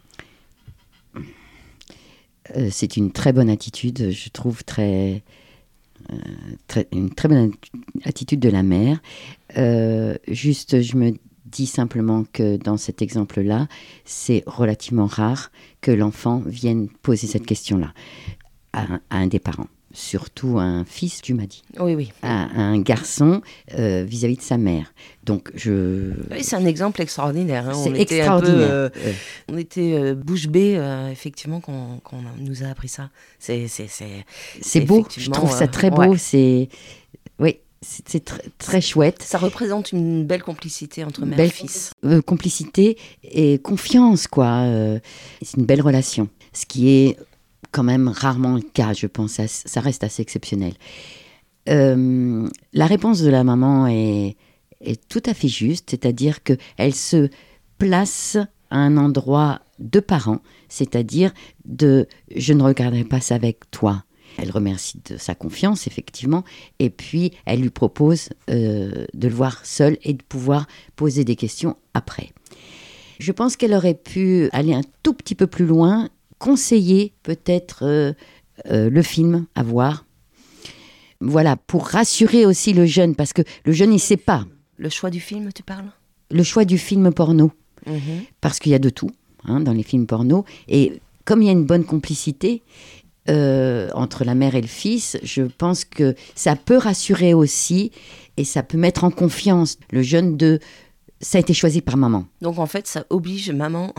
euh, c'est une très bonne attitude, je trouve, très, euh, très, une très bonne attitude de la mère. Euh, juste, je me dis simplement que dans cet exemple-là, c'est relativement rare que l'enfant vienne poser cette question-là à, à un des parents. Surtout un fils, tu m'as dit. Oui, oui. À, à un garçon euh, vis-à-vis de sa mère. Donc, je... Oui, c'est un exemple extraordinaire. Hein. C'est on était extraordinaire. Un peu, euh, ouais. On était euh, bouche bée, euh, effectivement, quand, quand on nous a appris ça. C'est, c'est, c'est, c'est, c'est beau, je trouve ça très beau. Ouais. C'est... Oui, c'est, c'est tr- très chouette. Ça représente une belle complicité entre mère belle et fils. Euh, complicité et confiance, quoi. Euh, c'est une belle relation. Ce qui est... quand même rarement le cas, je pense. Ça, ça reste assez exceptionnel. Euh, la réponse de la maman est, est tout à fait juste, c'est-à-dire qu'elle se place à un endroit de parent, c'est-à-dire de « je ne regarderai pas ça avec toi ». Elle remercie de sa confiance, effectivement, et puis elle lui propose euh, de le voir seul et de pouvoir poser des questions après. Je pense qu'elle aurait pu aller un tout petit peu plus loin, conseiller peut-être euh, euh, le film à voir. Voilà, pour rassurer aussi le jeune, parce que le jeune, il ne sait pas. Le choix du film, tu parles ? Le choix du film porno, mmh. Parce qu'il y a de tout hein, dans les films porno. Et comme il y a une bonne complicité euh, entre la mère et le fils, je pense que ça peut rassurer aussi et ça peut mettre en confiance le jeune de... Ça a été choisi par maman. Donc en fait, ça oblige maman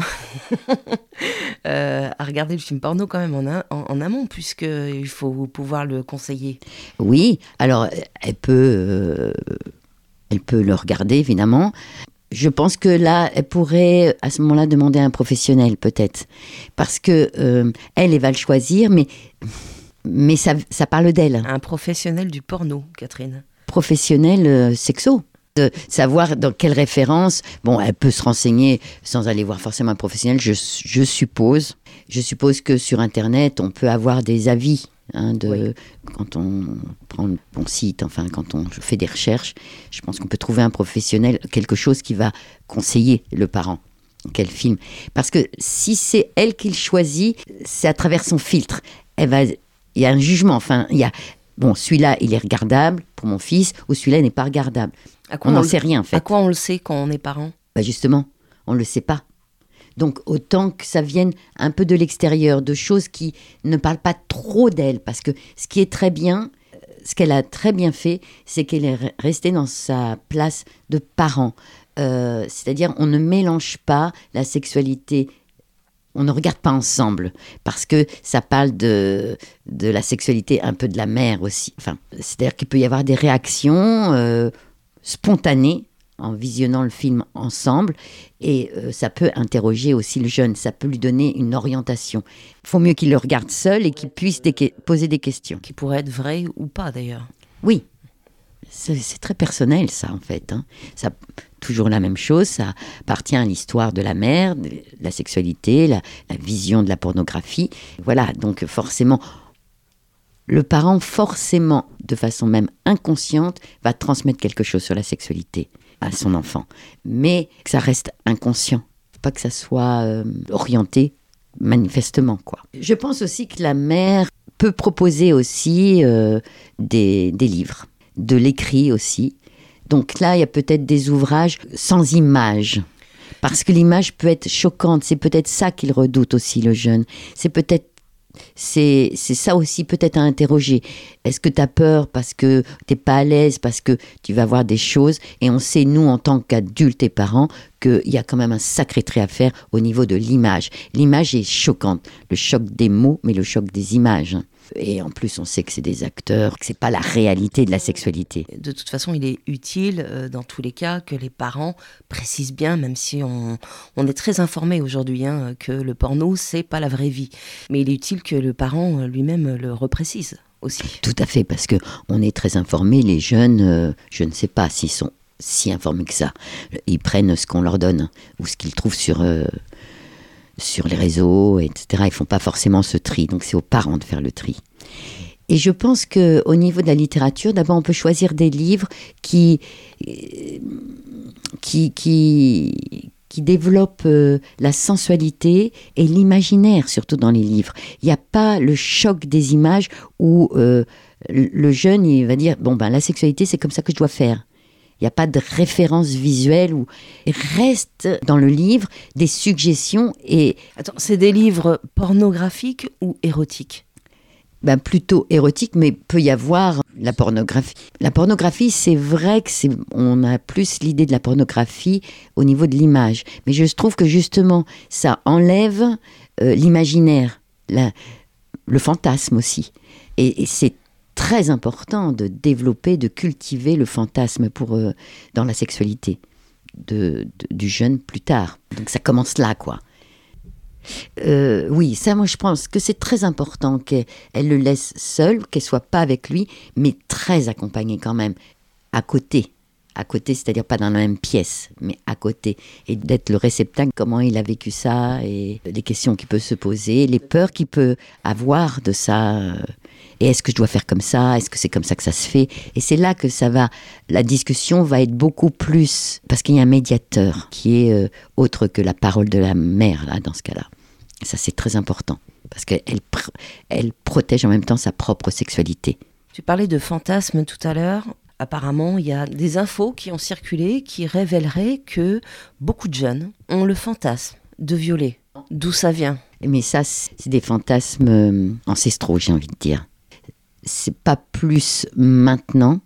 euh, à regarder le film porno quand même en, a, en, en amont, puisqu'il faut pouvoir le conseiller. Oui, alors elle peut, euh, elle peut le regarder évidemment. Je pense que là, elle pourrait à ce moment-là demander à un professionnel peut-être. Parce que euh, elle, elle va le choisir, mais, mais ça, ça parle d'elle. Un professionnel du porno, Catherine. Professionnel euh, sexo. De savoir dans quelle référence, bon, elle peut se renseigner sans aller voir forcément un professionnel, je, je suppose. Je suppose que sur Internet, on peut avoir des avis, hein, de, oui. Quand on prend le bon site, enfin, quand on fait des recherches, je pense qu'on peut trouver un professionnel, quelque chose qui va conseiller le parent. Quel film ? Parce que si c'est elle qui le choisit, c'est à travers son filtre. Elle va, il y a un jugement, enfin, il y a... Bon, celui-là, il est regardable pour mon fils, ou celui-là n'est pas regardable. On n'en sait rien, en fait. À quoi on le sait quand on est parent ? Bah justement, on ne le sait pas. Donc, autant que ça vienne un peu de l'extérieur, de choses qui ne parlent pas trop d'elle. Parce que ce qui est très bien, ce qu'elle a très bien fait, c'est qu'elle est restée dans sa place de parent. Euh, c'est-à-dire, on ne mélange pas la sexualité. On ne regarde pas ensemble, parce que ça parle de, de la sexualité un peu de la mère aussi. Enfin, c'est-à-dire qu'il peut y avoir des réactions euh, spontanées en visionnant le film ensemble, et euh, ça peut interroger aussi le jeune, ça peut lui donner une orientation. Il faut mieux qu'il le regarde seul et qu'il puisse des que- poser des questions. Qui pourraient être vraies ou pas d'ailleurs. Oui, c'est, c'est très personnel ça en fait. Hein. Ça... Toujours la même chose, ça appartient à l'histoire de la mère, de la sexualité, la, la vision de la pornographie. Voilà, donc forcément, le parent, forcément, de façon même inconsciente, va transmettre quelque chose sur la sexualité à son enfant. Mais que ça reste inconscient, pas que ça soit euh, orienté manifestement, quoi. Je pense aussi que la mère peut proposer aussi euh, des, des livres. de l'écrit aussi. Donc là, il y a peut-être des ouvrages sans image. Parce que l'image peut être choquante. C'est peut-être ça qu'il redoute aussi, le jeune. C'est peut-être C'est, c'est ça aussi peut-être à interroger. Est-ce que tu as peur parce que tu n'es pas à l'aise, parce que tu vas voir des choses? Et on sait, nous, en tant qu'adultes et parents, qu'il y a quand même un sacré trait à faire au niveau de l'image. L'image est choquante. Le choc des mots, mais le choc des images. Et en plus, on sait que c'est des acteurs, que c'est pas la réalité de la sexualité. De toute façon, il est utile, euh, dans tous les cas, que les parents précisent bien, même si on, on est très informé aujourd'hui, hein, que le porno, c'est pas la vraie vie. Mais il est utile que le parent lui-même le reprécise aussi. Tout à fait, parce qu'on est très informé. Les jeunes, euh, je ne sais pas s'ils sont si informés que ça. Ils prennent ce qu'on leur donne, ou ce qu'ils trouvent sur... Euh, sur les réseaux, et cetera. Ils ne font pas forcément ce tri, donc c'est aux parents de faire le tri. Et je pense qu'au niveau de la littérature, d'abord on peut choisir des livres qui, qui, qui, qui développent euh, la sensualité et l'imaginaire, surtout dans les livres. Il n'y a pas le choc des images où euh, le jeune il va dire « bon ben la sexualité c'est comme ça que je dois faire ». Il n'y a pas de référence visuelle. Où... Il reste dans le livre des suggestions et... Attends, c'est des livres pornographiques ou érotiques ? Ben, plutôt érotiques, mais peut y avoir la pornographie. La pornographie, c'est vrai que c'est... on a plus l'idée de la pornographie au niveau de l'image. Mais je trouve que justement, ça enlève euh, l'imaginaire, la... le fantasme aussi. Et, et c'est très important de développer, de cultiver le fantasme pour, euh, dans la sexualité de, de, du jeune plus tard. Donc ça commence là, quoi. Euh, oui, ça, moi, je pense que c'est très important qu'elle elle le laisse seul, qu'elle soit pas avec lui, mais très accompagnée quand même, à côté. À côté, c'est-à-dire pas dans la même pièce, mais à côté. Et d'être le réceptacle, comment il a vécu ça, et les questions qu'il peut se poser, les peurs qu'il peut avoir de ça. Et est-ce que je dois faire comme ça? Est-ce que c'est comme ça que ça se fait? Et c'est là que ça va, la discussion va être beaucoup plus, parce qu'il y a un médiateur qui est euh, autre que la parole de la mère, là, dans ce cas-là. Et ça, c'est très important, parce qu'elle pr- elle protège en même temps sa propre sexualité. Tu parlais de fantasme tout à l'heure. Apparemment, il y a des infos qui ont circulé qui révéleraient que beaucoup de jeunes ont le fantasme de violer. D'où ça vient? Mais ça, c'est des fantasmes ancestraux, j'ai envie de dire. C'est pas plus maintenant,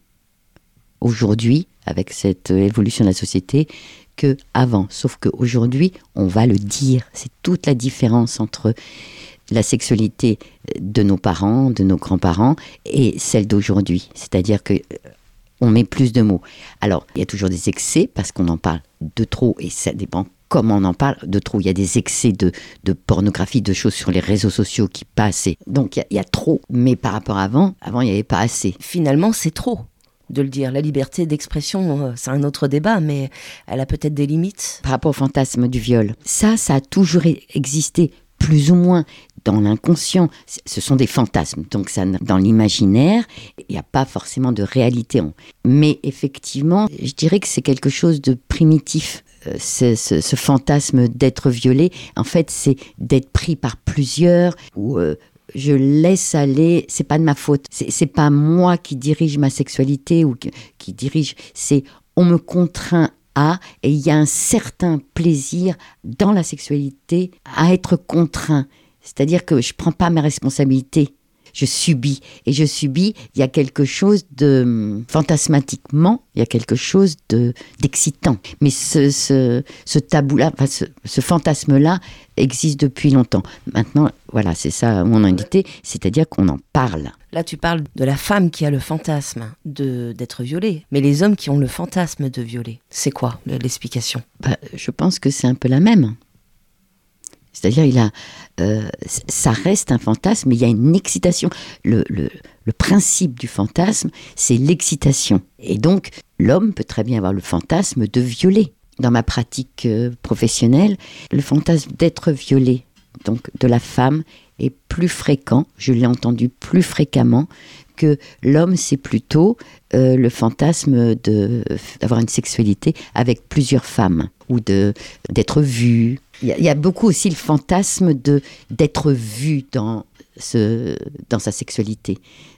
aujourd'hui, avec cette évolution de la société, qu'avant. Sauf qu'aujourd'hui, on va le dire. C'est toute la différence entre la sexualité de nos parents, de nos grands-parents, et celle d'aujourd'hui. C'est-à-dire que on met plus de mots. Alors, il y a toujours des excès, parce qu'on en parle de trop, et ça dépend comment on en parle de trop. Il y a des excès de, de pornographie, de choses sur les réseaux sociaux qui passent. Et donc, il y, a, il y a trop. Mais par rapport à avant, avant, il n'y avait pas assez. Finalement, c'est trop de le dire. La liberté d'expression, c'est un autre débat, mais elle a peut-être des limites. Par rapport au fantasme du viol, ça, ça a toujours existé, plus ou moins, dans l'inconscient. Ce sont des fantasmes, donc ça, dans l'imaginaire, il n'y a pas forcément de réalité. Mais effectivement, je dirais que c'est quelque chose de primitif. Ce, ce, ce fantasme d'être violé, en fait, c'est d'être pris par plusieurs, ou euh, je laisse aller, c'est pas de ma faute, c'est, c'est pas moi qui dirige ma sexualité, ou qui, qui dirige, c'est on me contraint à, et il y a un certain plaisir dans la sexualité à être contraint. C'est-à-dire que je ne prends pas mes responsabilités, je subis. Et je subis, il y a quelque chose de, fantasmatiquement, il y a quelque chose de, d'excitant. Mais ce, ce, ce tabou-là, enfin ce, ce fantasme-là existe depuis longtemps. Maintenant, voilà, c'est ça mon invité, c'est-à-dire qu'on en parle. Là, tu parles de la femme qui a le fantasme de, d'être violée. Mais les hommes qui ont le fantasme de violer, c'est quoi l'explication? Bah, je pense que c'est un peu la même. C'est-à-dire, il a, euh, ça reste un fantasme, mais il y a une excitation. Le, le, le principe du fantasme, c'est l'excitation. Et donc, l'homme peut très bien avoir le fantasme de violer. Dans ma pratique euh, professionnelle, le fantasme d'être violé, donc de la femme, est plus fréquent. Je l'ai entendu plus fréquemment que l'homme, c'est plutôt euh, le fantasme de, d'avoir une sexualité avec plusieurs femmes, ou de, d'être vu. Il y, a, il y a beaucoup aussi le fantasme de, d'être vu dans, ce, dans sa sexualité.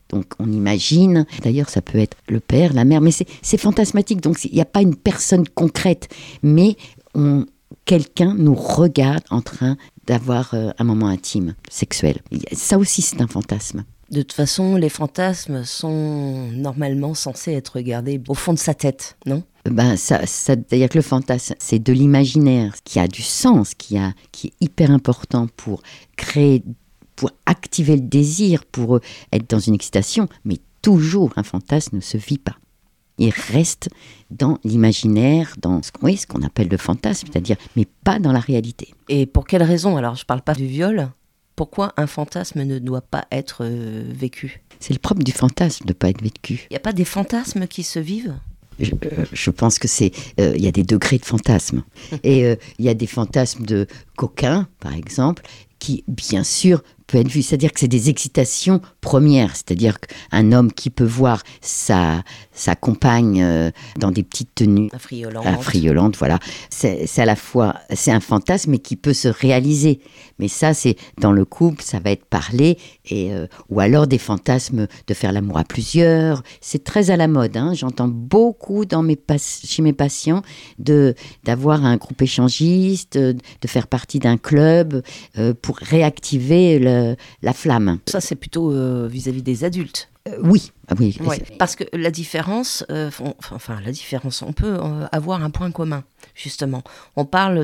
Donc on imagine, d'ailleurs ça peut être le père, la mère, mais c'est, c'est fantasmatique, donc il n'y a pas une personne concrète, mais on, quelqu'un nous regarde en train d'avoir euh, un moment intime, sexuel. Ça aussi c'est un fantasme. De toute façon, les fantasmes sont normalement censés être regardés au fond de sa tête, non ? Ben ça, ça, c'est-à-dire que le fantasme, c'est de l'imaginaire qui a du sens, qui, a, qui est hyper important pour créer, pour activer le désir, pour être dans une excitation, mais toujours un fantasme ne se vit pas. Il reste dans l'imaginaire, dans ce, oui, ce qu'on appelle le fantasme, c'est-à-dire, mais pas dans la réalité. Et pour quelle raison ? Alors, je ne parle pas du viol. Pourquoi un fantasme ne doit pas être euh, vécu ? C'est le propre du fantasme de ne pas être vécu. Il n'y a pas des fantasmes qui se vivent ? Je, euh, je pense que c'est, il euh, y a des degrés de fantasmes. Et il euh, y a des fantasmes de coquins, par exemple, qui, bien sûr, peut être vu. C'est-à-dire que c'est des excitations premières. C'est-à-dire qu'un homme qui peut voir sa, sa compagne euh, dans des petites tenues affriolantes, affriolantes, voilà. C'est, c'est à la fois, c'est un fantasme, mais qui peut se réaliser. Mais ça, c'est dans le couple, ça va être parlé. Et, euh, ou alors des fantasmes de faire l'amour à plusieurs. C'est très à la mode. Hein. J'entends beaucoup dans mes pas- chez mes patients de, d'avoir un groupe échangiste, de faire partie d'un club euh, pour réactiver le la flamme. Ça, c'est plutôt euh, vis-à-vis des adultes. Euh, oui, oui. Ouais, parce que la différence, euh, on, enfin la différence, on peut euh, avoir un point commun, justement. On parle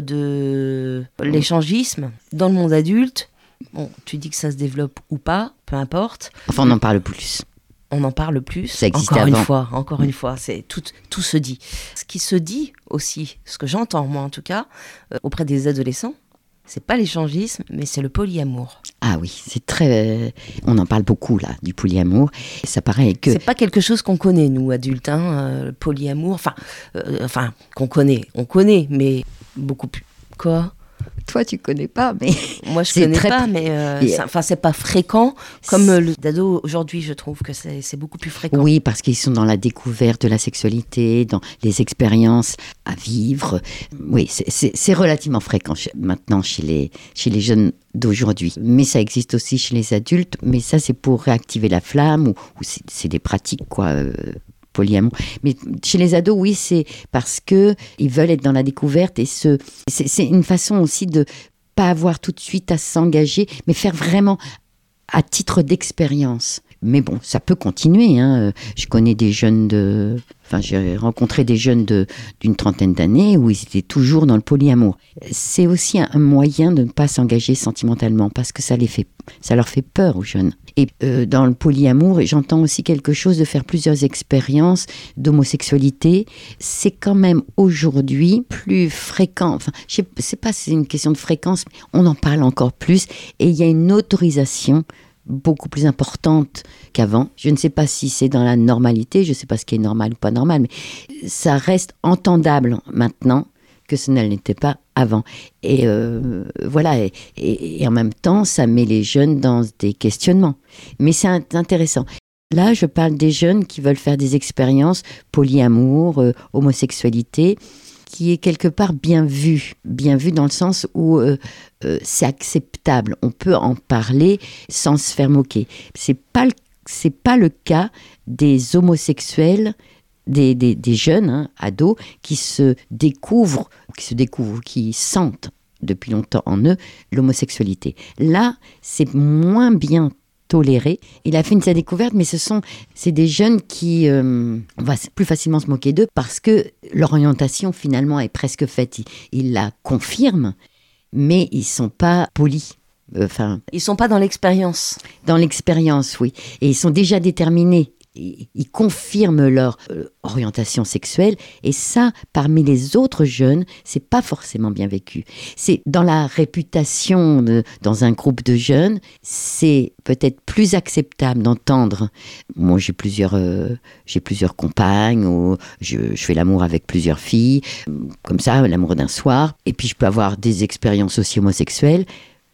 de l'échangisme dans le monde adulte. Bon, tu dis que ça se développe ou pas, peu importe. Enfin, on en parle plus. On en parle plus. Ça existait encore avant. une fois, encore une fois, c'est tout, tout se dit. Ce qui se dit aussi, ce que j'entends moi en tout cas, euh, auprès des adolescents, c'est pas l'échangisme, mais c'est le polyamour. Ah oui, c'est très... On en parle beaucoup, là, du polyamour. Et ça paraît que... C'est pas quelque chose qu'on connaît, nous, adultes, hein, euh, le polyamour. Enfin, euh, enfin, qu'on connaît. On connaît, mais beaucoup plus... Quoi ? Toi, tu connais pas, mais... Moi, je c'est connais très... pas, mais euh, Et... c'est, enfin, c'est pas fréquent. Comme euh, le dado, aujourd'hui, je trouve que c'est, c'est beaucoup plus fréquent. Oui, parce qu'ils sont dans la découverte de la sexualité, dans les expériences à vivre. Oui, c'est, c'est, c'est relativement fréquent ch- maintenant chez les, chez les jeunes d'aujourd'hui. Mais ça existe aussi chez les adultes, mais ça, c'est pour réactiver la flamme, ou, ou c'est, c'est des pratiques, quoi... Euh... polyamour. Mais chez les ados, oui, c'est parce que ils veulent être dans la découverte et se, c'est, c'est une façon aussi de pas avoir tout de suite à s'engager, mais faire vraiment à titre d'expérience. Mais bon, ça peut continuer. Hein. Je connais des jeunes de... Enfin, j'ai rencontré des jeunes de, d'une trentaine d'années où ils étaient toujours dans le polyamour. C'est aussi un, un moyen de ne pas s'engager sentimentalement parce que ça, les fait, ça leur fait peur aux jeunes. Et euh, dans le polyamour, j'entends aussi quelque chose de faire plusieurs expériences d'homosexualité. C'est quand même aujourd'hui plus fréquent. Enfin, je ne sais pas si c'est une question de fréquence, mais on en parle encore plus. Et il y a une autorisation beaucoup plus importante qu'avant. Je ne sais pas si c'est dans la normalité, je ne sais pas ce qui est normal ou pas normal, mais ça reste entendable maintenant que ce n'était pas avant. Et euh, voilà, et, et, et en même temps, ça met les jeunes dans des questionnements. Mais c'est intéressant. Là, je parle des jeunes qui veulent faire des expériences polyamour, euh, homosexualité, qui est quelque part bien vu, bien vu dans le sens où euh, euh, c'est acceptable, on peut en parler sans se faire moquer. C'est pas le, c'est pas le cas des homosexuels, des, des, des jeunes hein, ados qui se découvrent, qui se découvrent, qui sentent depuis longtemps en eux l'homosexualité. Là, c'est moins bien toléré. Il a fait une sa découverte, mais ce sont c'est des jeunes qui euh, on va plus facilement se moquer d'eux parce que leur orientation finalement est presque faite. Ils, ils la confirment, mais ils sont pas polis. Enfin, ils sont pas dans l'expérience. Dans l'expérience, oui, et ils sont déjà déterminés. Ils confirment leur euh, orientation sexuelle et ça, parmi les autres jeunes, c'est pas forcément bien vécu. C'est dans la réputation de, dans un groupe de jeunes, c'est peut-être plus acceptable d'entendre. Moi, j'ai plusieurs, euh, j'ai plusieurs compagnes, ou je, je fais l'amour avec plusieurs filles, comme ça, l'amour d'un soir. Et puis, je peux avoir des expériences aussi homosexuelles.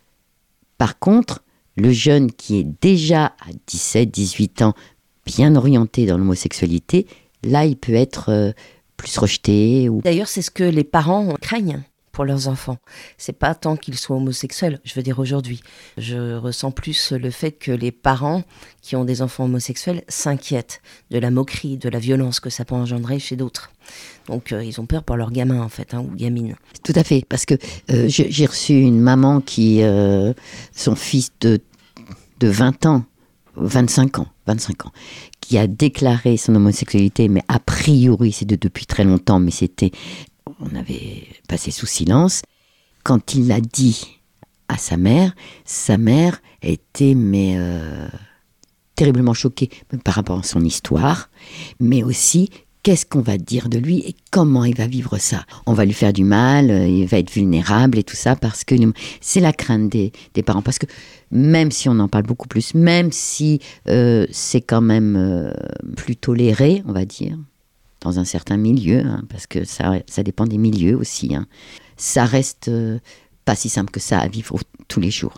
Par contre, le jeune qui est déjà à dix-sept, dix-huit ans bien orienté dans l'homosexualité, là, il peut être euh, plus rejeté. Ou... D'ailleurs, c'est ce que les parents craignent, pour leurs enfants. C'est pas tant qu'ils soient homosexuels, je veux dire aujourd'hui. Je ressens plus le fait que les parents qui ont des enfants homosexuels s'inquiètent de la moquerie, de la violence que ça peut engendrer chez d'autres. Donc euh, ils ont peur pour leurs gamins en fait, hein, ou gamines. Tout à fait, parce que euh, j'ai, j'ai reçu une maman qui, euh, son fils de, de vingt ans, vingt-cinq ans, vingt-cinq ans, qui a déclaré son homosexualité, mais a priori c'était depuis très longtemps, mais c'était... On avait passé sous silence. Quand il l'a dit à sa mère, sa mère était mais, euh, terriblement choquée par rapport à son histoire, mais aussi qu'est-ce qu'on va dire de lui et comment il va vivre ça. On va lui faire du mal, il va être vulnérable et tout ça, parce que c'est la crainte des, des parents. Parce que même si on en parle beaucoup plus, même si euh, c'est quand même euh, plus toléré, on va dire, dans un certain milieu, hein, parce que ça, ça dépend des milieux aussi, hein. Ça reste euh, pas si simple que ça à vivre tous les jours.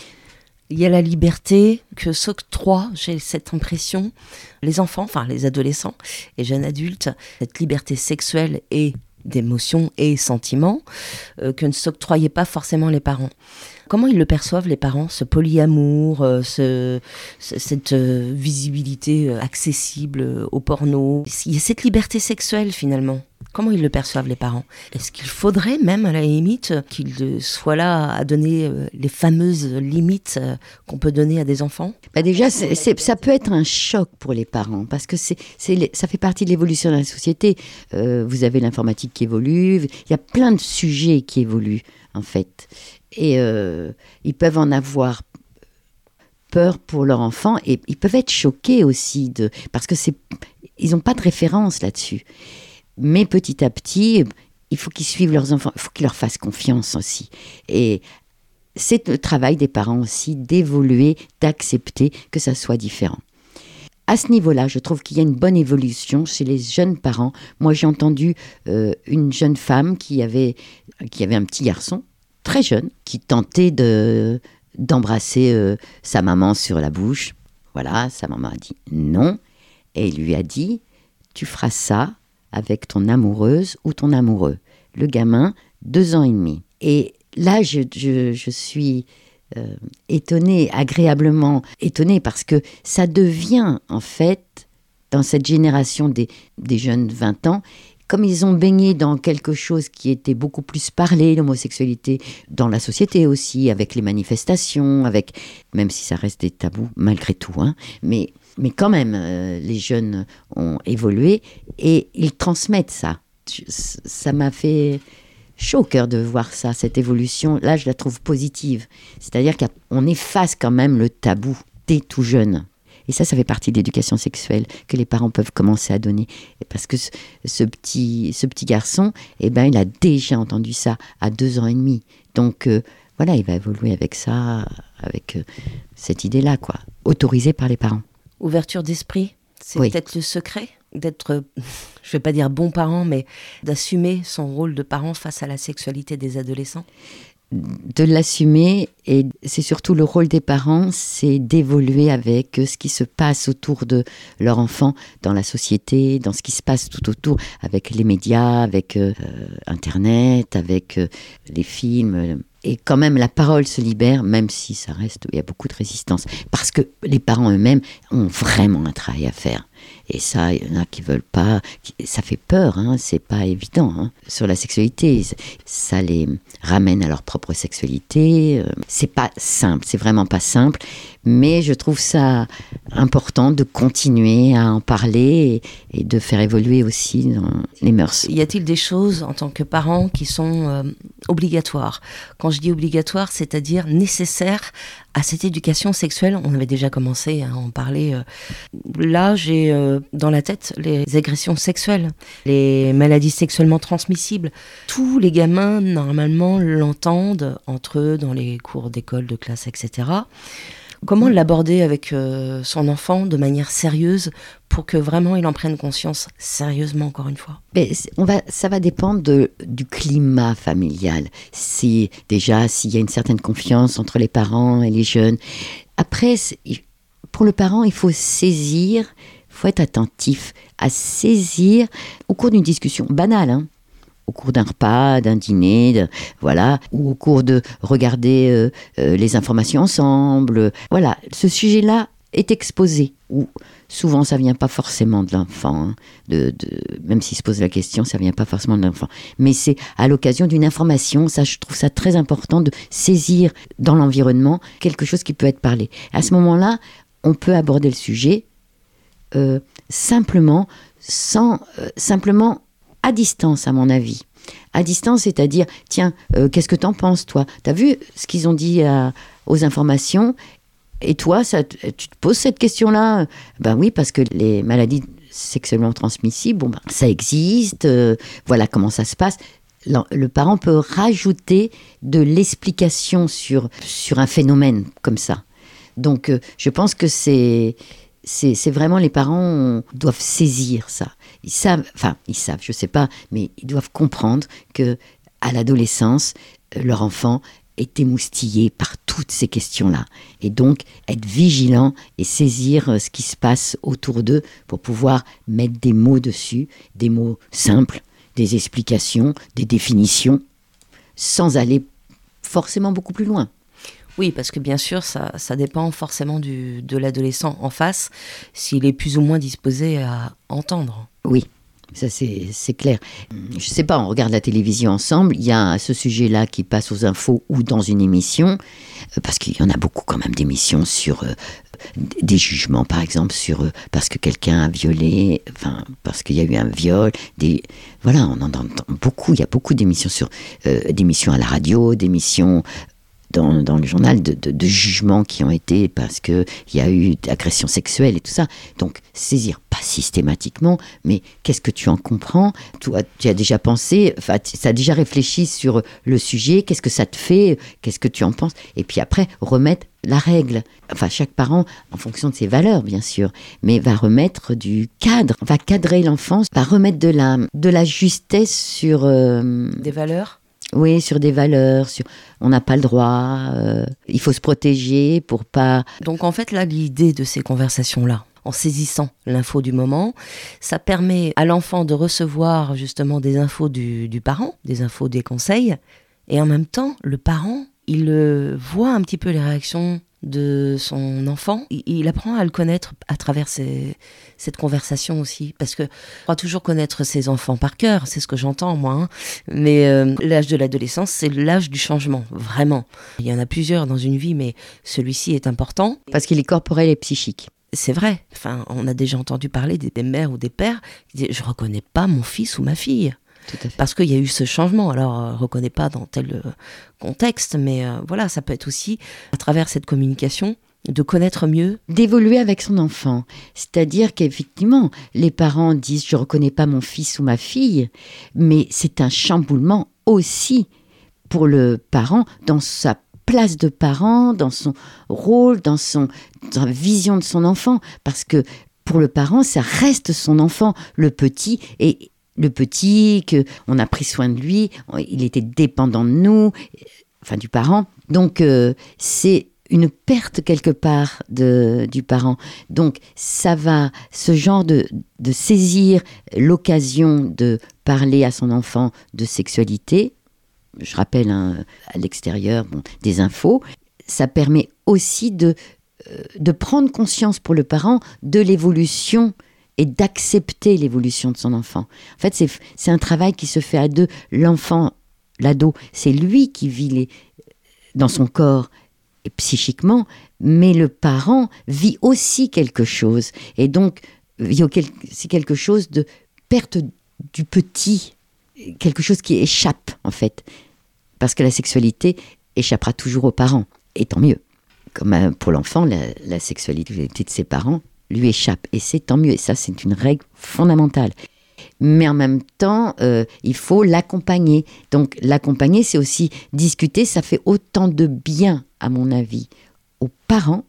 Il y a la liberté que s'octroient, j'ai cette impression, les enfants, enfin les adolescents et jeunes adultes, cette liberté sexuelle et d'émotions et sentiments euh, que ne s'octroyaient pas forcément les parents. Comment ils le perçoivent les parents, ce polyamour, euh, ce, ce, cette euh, visibilité euh, accessible euh, au porno? Il y a cette liberté sexuelle finalement. Comment ils le perçoivent les parents? Est-ce qu'il faudrait même à la limite qu'ils soient là à donner euh, les fameuses limites euh, qu'on peut donner à des enfants? Bah déjà, c'est, c'est, ça peut être un choc pour les parents parce que c'est, c'est, ça fait partie de l'évolution de la société. Euh, vous avez l'informatique qui évolue, il y a plein de sujets qui évoluent en fait. Et euh, ils peuvent en avoir peur pour leur enfant et ils peuvent être choqués aussi de, parce que c'est, ils n'ont pas de référence là-dessus. Mais petit à petit, il faut qu'ils suivent leurs enfants, il faut qu'ils leur fassent confiance aussi. Et c'est le travail des parents aussi d'évoluer, d'accepter que ça soit différent. À ce niveau-là, je trouve qu'il y a une bonne évolution chez les jeunes parents. Moi, j'ai entendu euh, une jeune femme qui avait, qui avait un petit garçon, très jeune, qui tentait de, d'embrasser euh, sa maman sur la bouche. Voilà, sa maman a dit non. Et il lui a dit, tu feras ça avec ton amoureuse ou ton amoureux. Le gamin, deux ans et demi. Et là, je, je, je suis euh, étonnée, agréablement étonnée, parce que ça devient, en fait, dans cette génération des, des jeunes de vingt ans, comme ils ont baigné dans quelque chose qui était beaucoup plus parlé, l'homosexualité, dans la société aussi, avec les manifestations, avec, même si ça reste des tabous, malgré tout, hein, mais... Mais quand même, euh, les jeunes ont évolué et ils transmettent ça. Je, ça m'a fait chaud au cœur de voir ça, cette évolution. Là, je la trouve positive. C'est-à-dire qu'on efface quand même le tabou dès tout jeune. Et ça, ça fait partie de l'éducation sexuelle que les parents peuvent commencer à donner. Parce que ce, ce, petit, ce petit garçon, eh ben, il a déjà entendu ça à deux ans et demi. Donc, euh, voilà, il va évoluer avec ça, avec euh, cette idée-là, quoi, autorisée par les parents. Ouverture d'esprit, c'est oui. Peut-être le secret d'être, je ne vais pas dire bon parent, mais d'assumer son rôle de parent face à la sexualité des adolescents. De l'assumer, et c'est surtout le rôle des parents, c'est d'évoluer avec ce qui se passe autour de leur enfant, dans la société, dans ce qui se passe tout autour, avec les médias, avec euh, Internet, avec euh, les films. Et quand même, la parole se libère, même si ça reste, il y a beaucoup de résistance. Parce que les parents eux-mêmes ont vraiment un travail à faire. Et ça, il y en a qui veulent pas, qui, ça fait peur, hein, c'est pas évident. Hein. Sur la sexualité, ça les ramène à leur propre sexualité. Euh, c'est pas simple, c'est vraiment pas simple. Mais je trouve ça important de continuer à en parler et, et de faire évoluer aussi dans les mœurs. Y a-t-il des choses en tant que parents qui sont euh, obligatoires? Quand je dis obligatoire, c'est-à-dire nécessaires à cette éducation sexuelle. On avait déjà commencé à en parler. Là, j'ai euh, dans la tête les agressions sexuelles, les maladies sexuellement transmissibles. Tous les gamins, normalement, l'entendent entre eux dans les cours d'école, de classe, et cetera. Comment l'aborder avec euh, son enfant de manière sérieuse pour que vraiment il en prenne conscience sérieusement, encore une fois? Mais on va, ça va dépendre de, du climat familial. Si, déjà, s'il y a une certaine confiance entre les parents et les jeunes. Après, pour le parent, il faut saisir, il faut être attentif à saisir, au cours d'une discussion banale, hein, au cours d'un repas, d'un dîner, de, voilà, ou au cours de regarder euh, euh, les informations ensemble. Euh, voilà, ce sujet-là est exposé. Ou souvent, ça vient pas forcément de l'enfant. Hein, de, de, même s'il se pose la question, ça vient pas forcément de l'enfant. Mais c'est à l'occasion d'une information. Ça, je trouve ça très important de saisir dans l'environnement quelque chose qui peut être parlé. À ce moment-là, on peut aborder le sujet euh, simplement, sans, euh, simplement à distance, à mon avis. À distance, c'est-à-dire, tiens, euh, qu'est-ce que t'en penses, toi ? T'as vu ce qu'ils ont dit à, aux informations ? Et toi, ça, tu te poses cette question-là ? Ben oui, parce que les maladies sexuellement transmissibles, bon ben, ça existe, euh, voilà comment ça se passe. Le, le parent peut rajouter de l'explication sur, sur un phénomène comme ça. Donc, euh, je pense que c'est... C'est, c'est vraiment, les parents doivent saisir ça. Ils savent, enfin, ils savent, je sais pas, mais ils doivent comprendre que à l'adolescence, leur enfant est émoustillé par toutes ces questions-là. Et donc, être vigilant et saisir ce qui se passe autour d'eux pour pouvoir mettre des mots dessus, des mots simples, des explications, des définitions, sans aller forcément beaucoup plus loin. Oui, parce que bien sûr, ça, ça dépend forcément du, de l'adolescent en face, s'il est plus ou moins disposé à entendre. Oui, ça c'est, c'est clair. Je sais pas, on regarde la télévision ensemble, il y a ce sujet-là qui passe aux infos ou dans une émission, parce qu'il y en a beaucoup quand même d'émissions sur euh, des jugements, par exemple, sur euh, parce que quelqu'un a violé, enfin, parce qu'il y a eu un viol, des... Voilà, on en entend beaucoup, il y a beaucoup d'émissions sur, euh, d'émissions à la radio, d'émissions... Dans, dans le journal, de, de, de jugements qui ont été parce qu'il y a eu d'agressions sexuelles et tout ça. Donc, saisir, pas systématiquement, mais qu'est-ce que tu en comprends ? Toi, tu as déjà pensé, enfin, tu as déjà réfléchi sur le sujet, qu'est-ce que ça te fait ? Qu'est-ce que tu en penses ? Et puis après, remettre la règle. Enfin, chaque parent, en fonction de ses valeurs, bien sûr, mais va remettre du cadre, va cadrer l'enfance, va remettre de la, de la justesse sur... Euh, Des valeurs ? Oui, sur des valeurs, sur on n'a pas le droit, euh, il faut se protéger pour pas... Donc en fait, là, l'idée de ces conversations-là, en saisissant l'info du moment, ça permet à l'enfant de recevoir justement des infos du, du parent, des infos, des conseils, et en même temps, le parent, il euh, voit un petit peu les réactions de son enfant, il, il apprend à le connaître à travers ces, cette conversation aussi, parce que on va toujours connaître ses enfants par cœur, c'est ce que j'entends moi, hein. Mais euh, l'âge de l'adolescence, c'est l'âge du changement, vraiment. Il y en a plusieurs dans une vie, mais celui-ci est important. Parce qu'il est corporel et psychique. C'est vrai, enfin, on a déjà entendu parler des, des mères ou des pères qui disent « je reconnais pas mon fils ou ma fille ». Tout à fait. Parce qu'il y a eu ce changement. Alors, euh, reconnais pas dans tel euh, contexte, mais euh, voilà, ça peut être aussi, à travers cette communication, de connaître mieux. D'évoluer avec son enfant. C'est-à-dire qu'effectivement, les parents disent « je reconnais pas mon fils ou ma fille », mais c'est un chamboulement aussi pour le parent dans sa place de parent, dans son rôle, dans, son, dans la vision de son enfant. Parce que pour le parent, ça reste son enfant, le petit, et le petit, qu'on a pris soin de lui, il était dépendant de nous, enfin du parent. Donc, euh, c'est une perte quelque part de, du parent. Donc, ça va, ce genre de, de saisir l'occasion de parler à son enfant de sexualité, je rappelle hein, à l'extérieur bon, des infos, ça permet aussi de, euh, de prendre conscience pour le parent de l'évolution et d'accepter l'évolution de son enfant. En fait, c'est, c'est un travail qui se fait à deux. L'enfant, l'ado, c'est lui qui vit les, dans son corps et psychiquement, mais le parent vit aussi quelque chose. Et donc, c'est quelque chose de perte du petit, quelque chose qui échappe, en fait. Parce que la sexualité échappera toujours aux parents, et tant mieux. Comme pour l'enfant, la, la sexualité de ses parents lui échappe, et c'est tant mieux, et ça c'est une règle fondamentale. Mais en même temps, euh, il faut l'accompagner. Donc l'accompagner, c'est aussi discuter, ça fait autant de bien, à mon avis, aux parents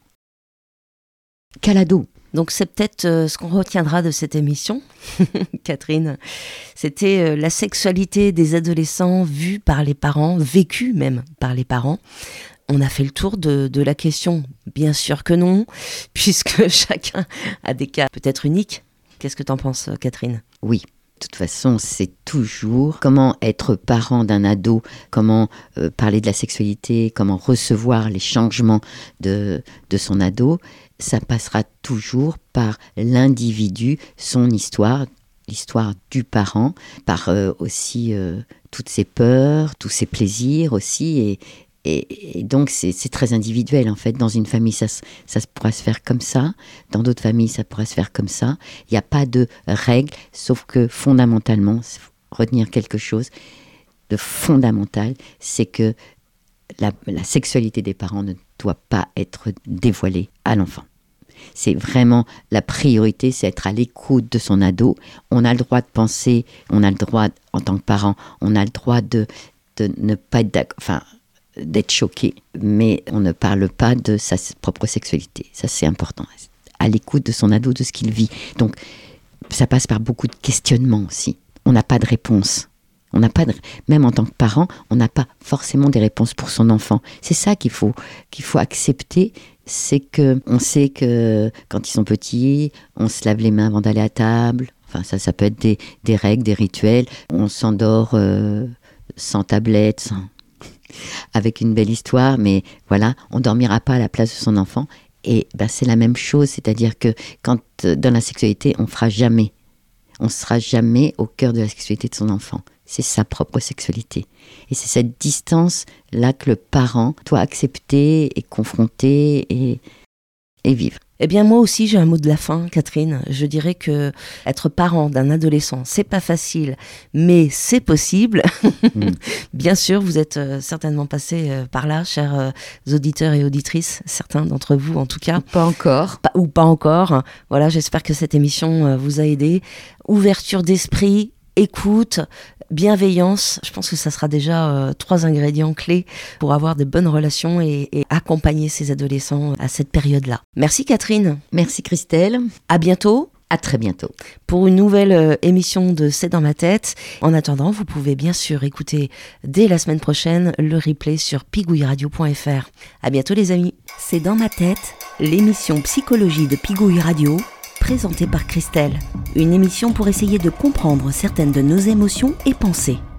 qu'à l'ado. Donc c'est peut-être euh, ce qu'on retiendra de cette émission, Catherine. C'était euh, la sexualité des adolescents vue par les parents, vécue même par les parents. On a fait le tour de, de la question. Bien sûr que non, puisque chacun a des cas peut-être uniques. Qu'est-ce que t'en penses, Catherine ? Oui, De toute façon, c'est toujours comment être parent d'un ado, comment euh, parler de la sexualité, comment recevoir les changements de, de son ado. Ça passera toujours par l'individu, son histoire, l'histoire du parent, par euh, aussi euh, toutes ses peurs, tous ses plaisirs aussi. Et, et, et donc, c'est, c'est très individuel, en fait. Dans une famille, ça, ça pourra se faire comme ça. Dans d'autres familles, ça pourra se faire comme ça. Il n'y a pas de règle, sauf que fondamentalement, retenir quelque chose de fondamental, c'est que la, la sexualité des parents ne doit pas être dévoilée à l'enfant. C'est vraiment la priorité, c'est être à l'écoute de son ado. On a le droit de penser, on a le droit, en tant que parent, on a le droit de, de ne pas être d'accord, enfin, d'être choqué, mais on ne parle pas de sa propre sexualité. Ça, c'est important. À l'écoute de son ado, de ce qu'il vit. Donc, ça passe par beaucoup de questionnements aussi. On n'a pas de réponse. On n'a pas de, même en tant que parent, on n'a pas forcément des réponses pour son enfant. C'est ça qu'il faut, qu'il faut accepter. C'est qu'on sait que quand ils sont petits, on se lave les mains avant d'aller à table. Enfin, ça, ça peut être des, des règles, des rituels. On s'endort euh, sans tablette, sans... avec une belle histoire, mais voilà, on ne dormira pas à la place de son enfant. Et ben, c'est la même chose, c'est-à-dire que quand, dans la sexualité, on ne fera jamais. On ne sera jamais au cœur de la sexualité de son enfant. C'est sa propre sexualité. Et c'est cette distance-là que le parent doit accepter et confronter et, et vivre. Eh bien, moi aussi, j'ai un mot de la fin, Catherine. Je dirais que être parent d'un adolescent, c'est pas facile, mais c'est possible. Mmh. Bien sûr, vous êtes euh, certainement passés euh, par là, chers euh, auditeurs et auditrices, certains d'entre vous en tout cas. Ou pas encore. Pas, ou pas encore. Voilà, j'espère que cette émission euh, vous a aidé. Ouverture d'esprit, écoute, bienveillance, je pense que ça sera déjà euh, trois ingrédients clés pour avoir de bonnes relations et, et accompagner ces adolescents à cette période-là. Merci Catherine. Merci Christelle. À bientôt. À très bientôt. Pour une nouvelle euh, émission de C'est dans ma tête. En attendant, vous pouvez bien sûr écouter dès la semaine prochaine le replay sur pigouille radio point f r. À bientôt les amis. C'est dans ma tête, l'émission Psychologie de Pigouille Radio, présentée par Christelle. Une émission pour essayer de comprendre certaines de nos émotions et pensées.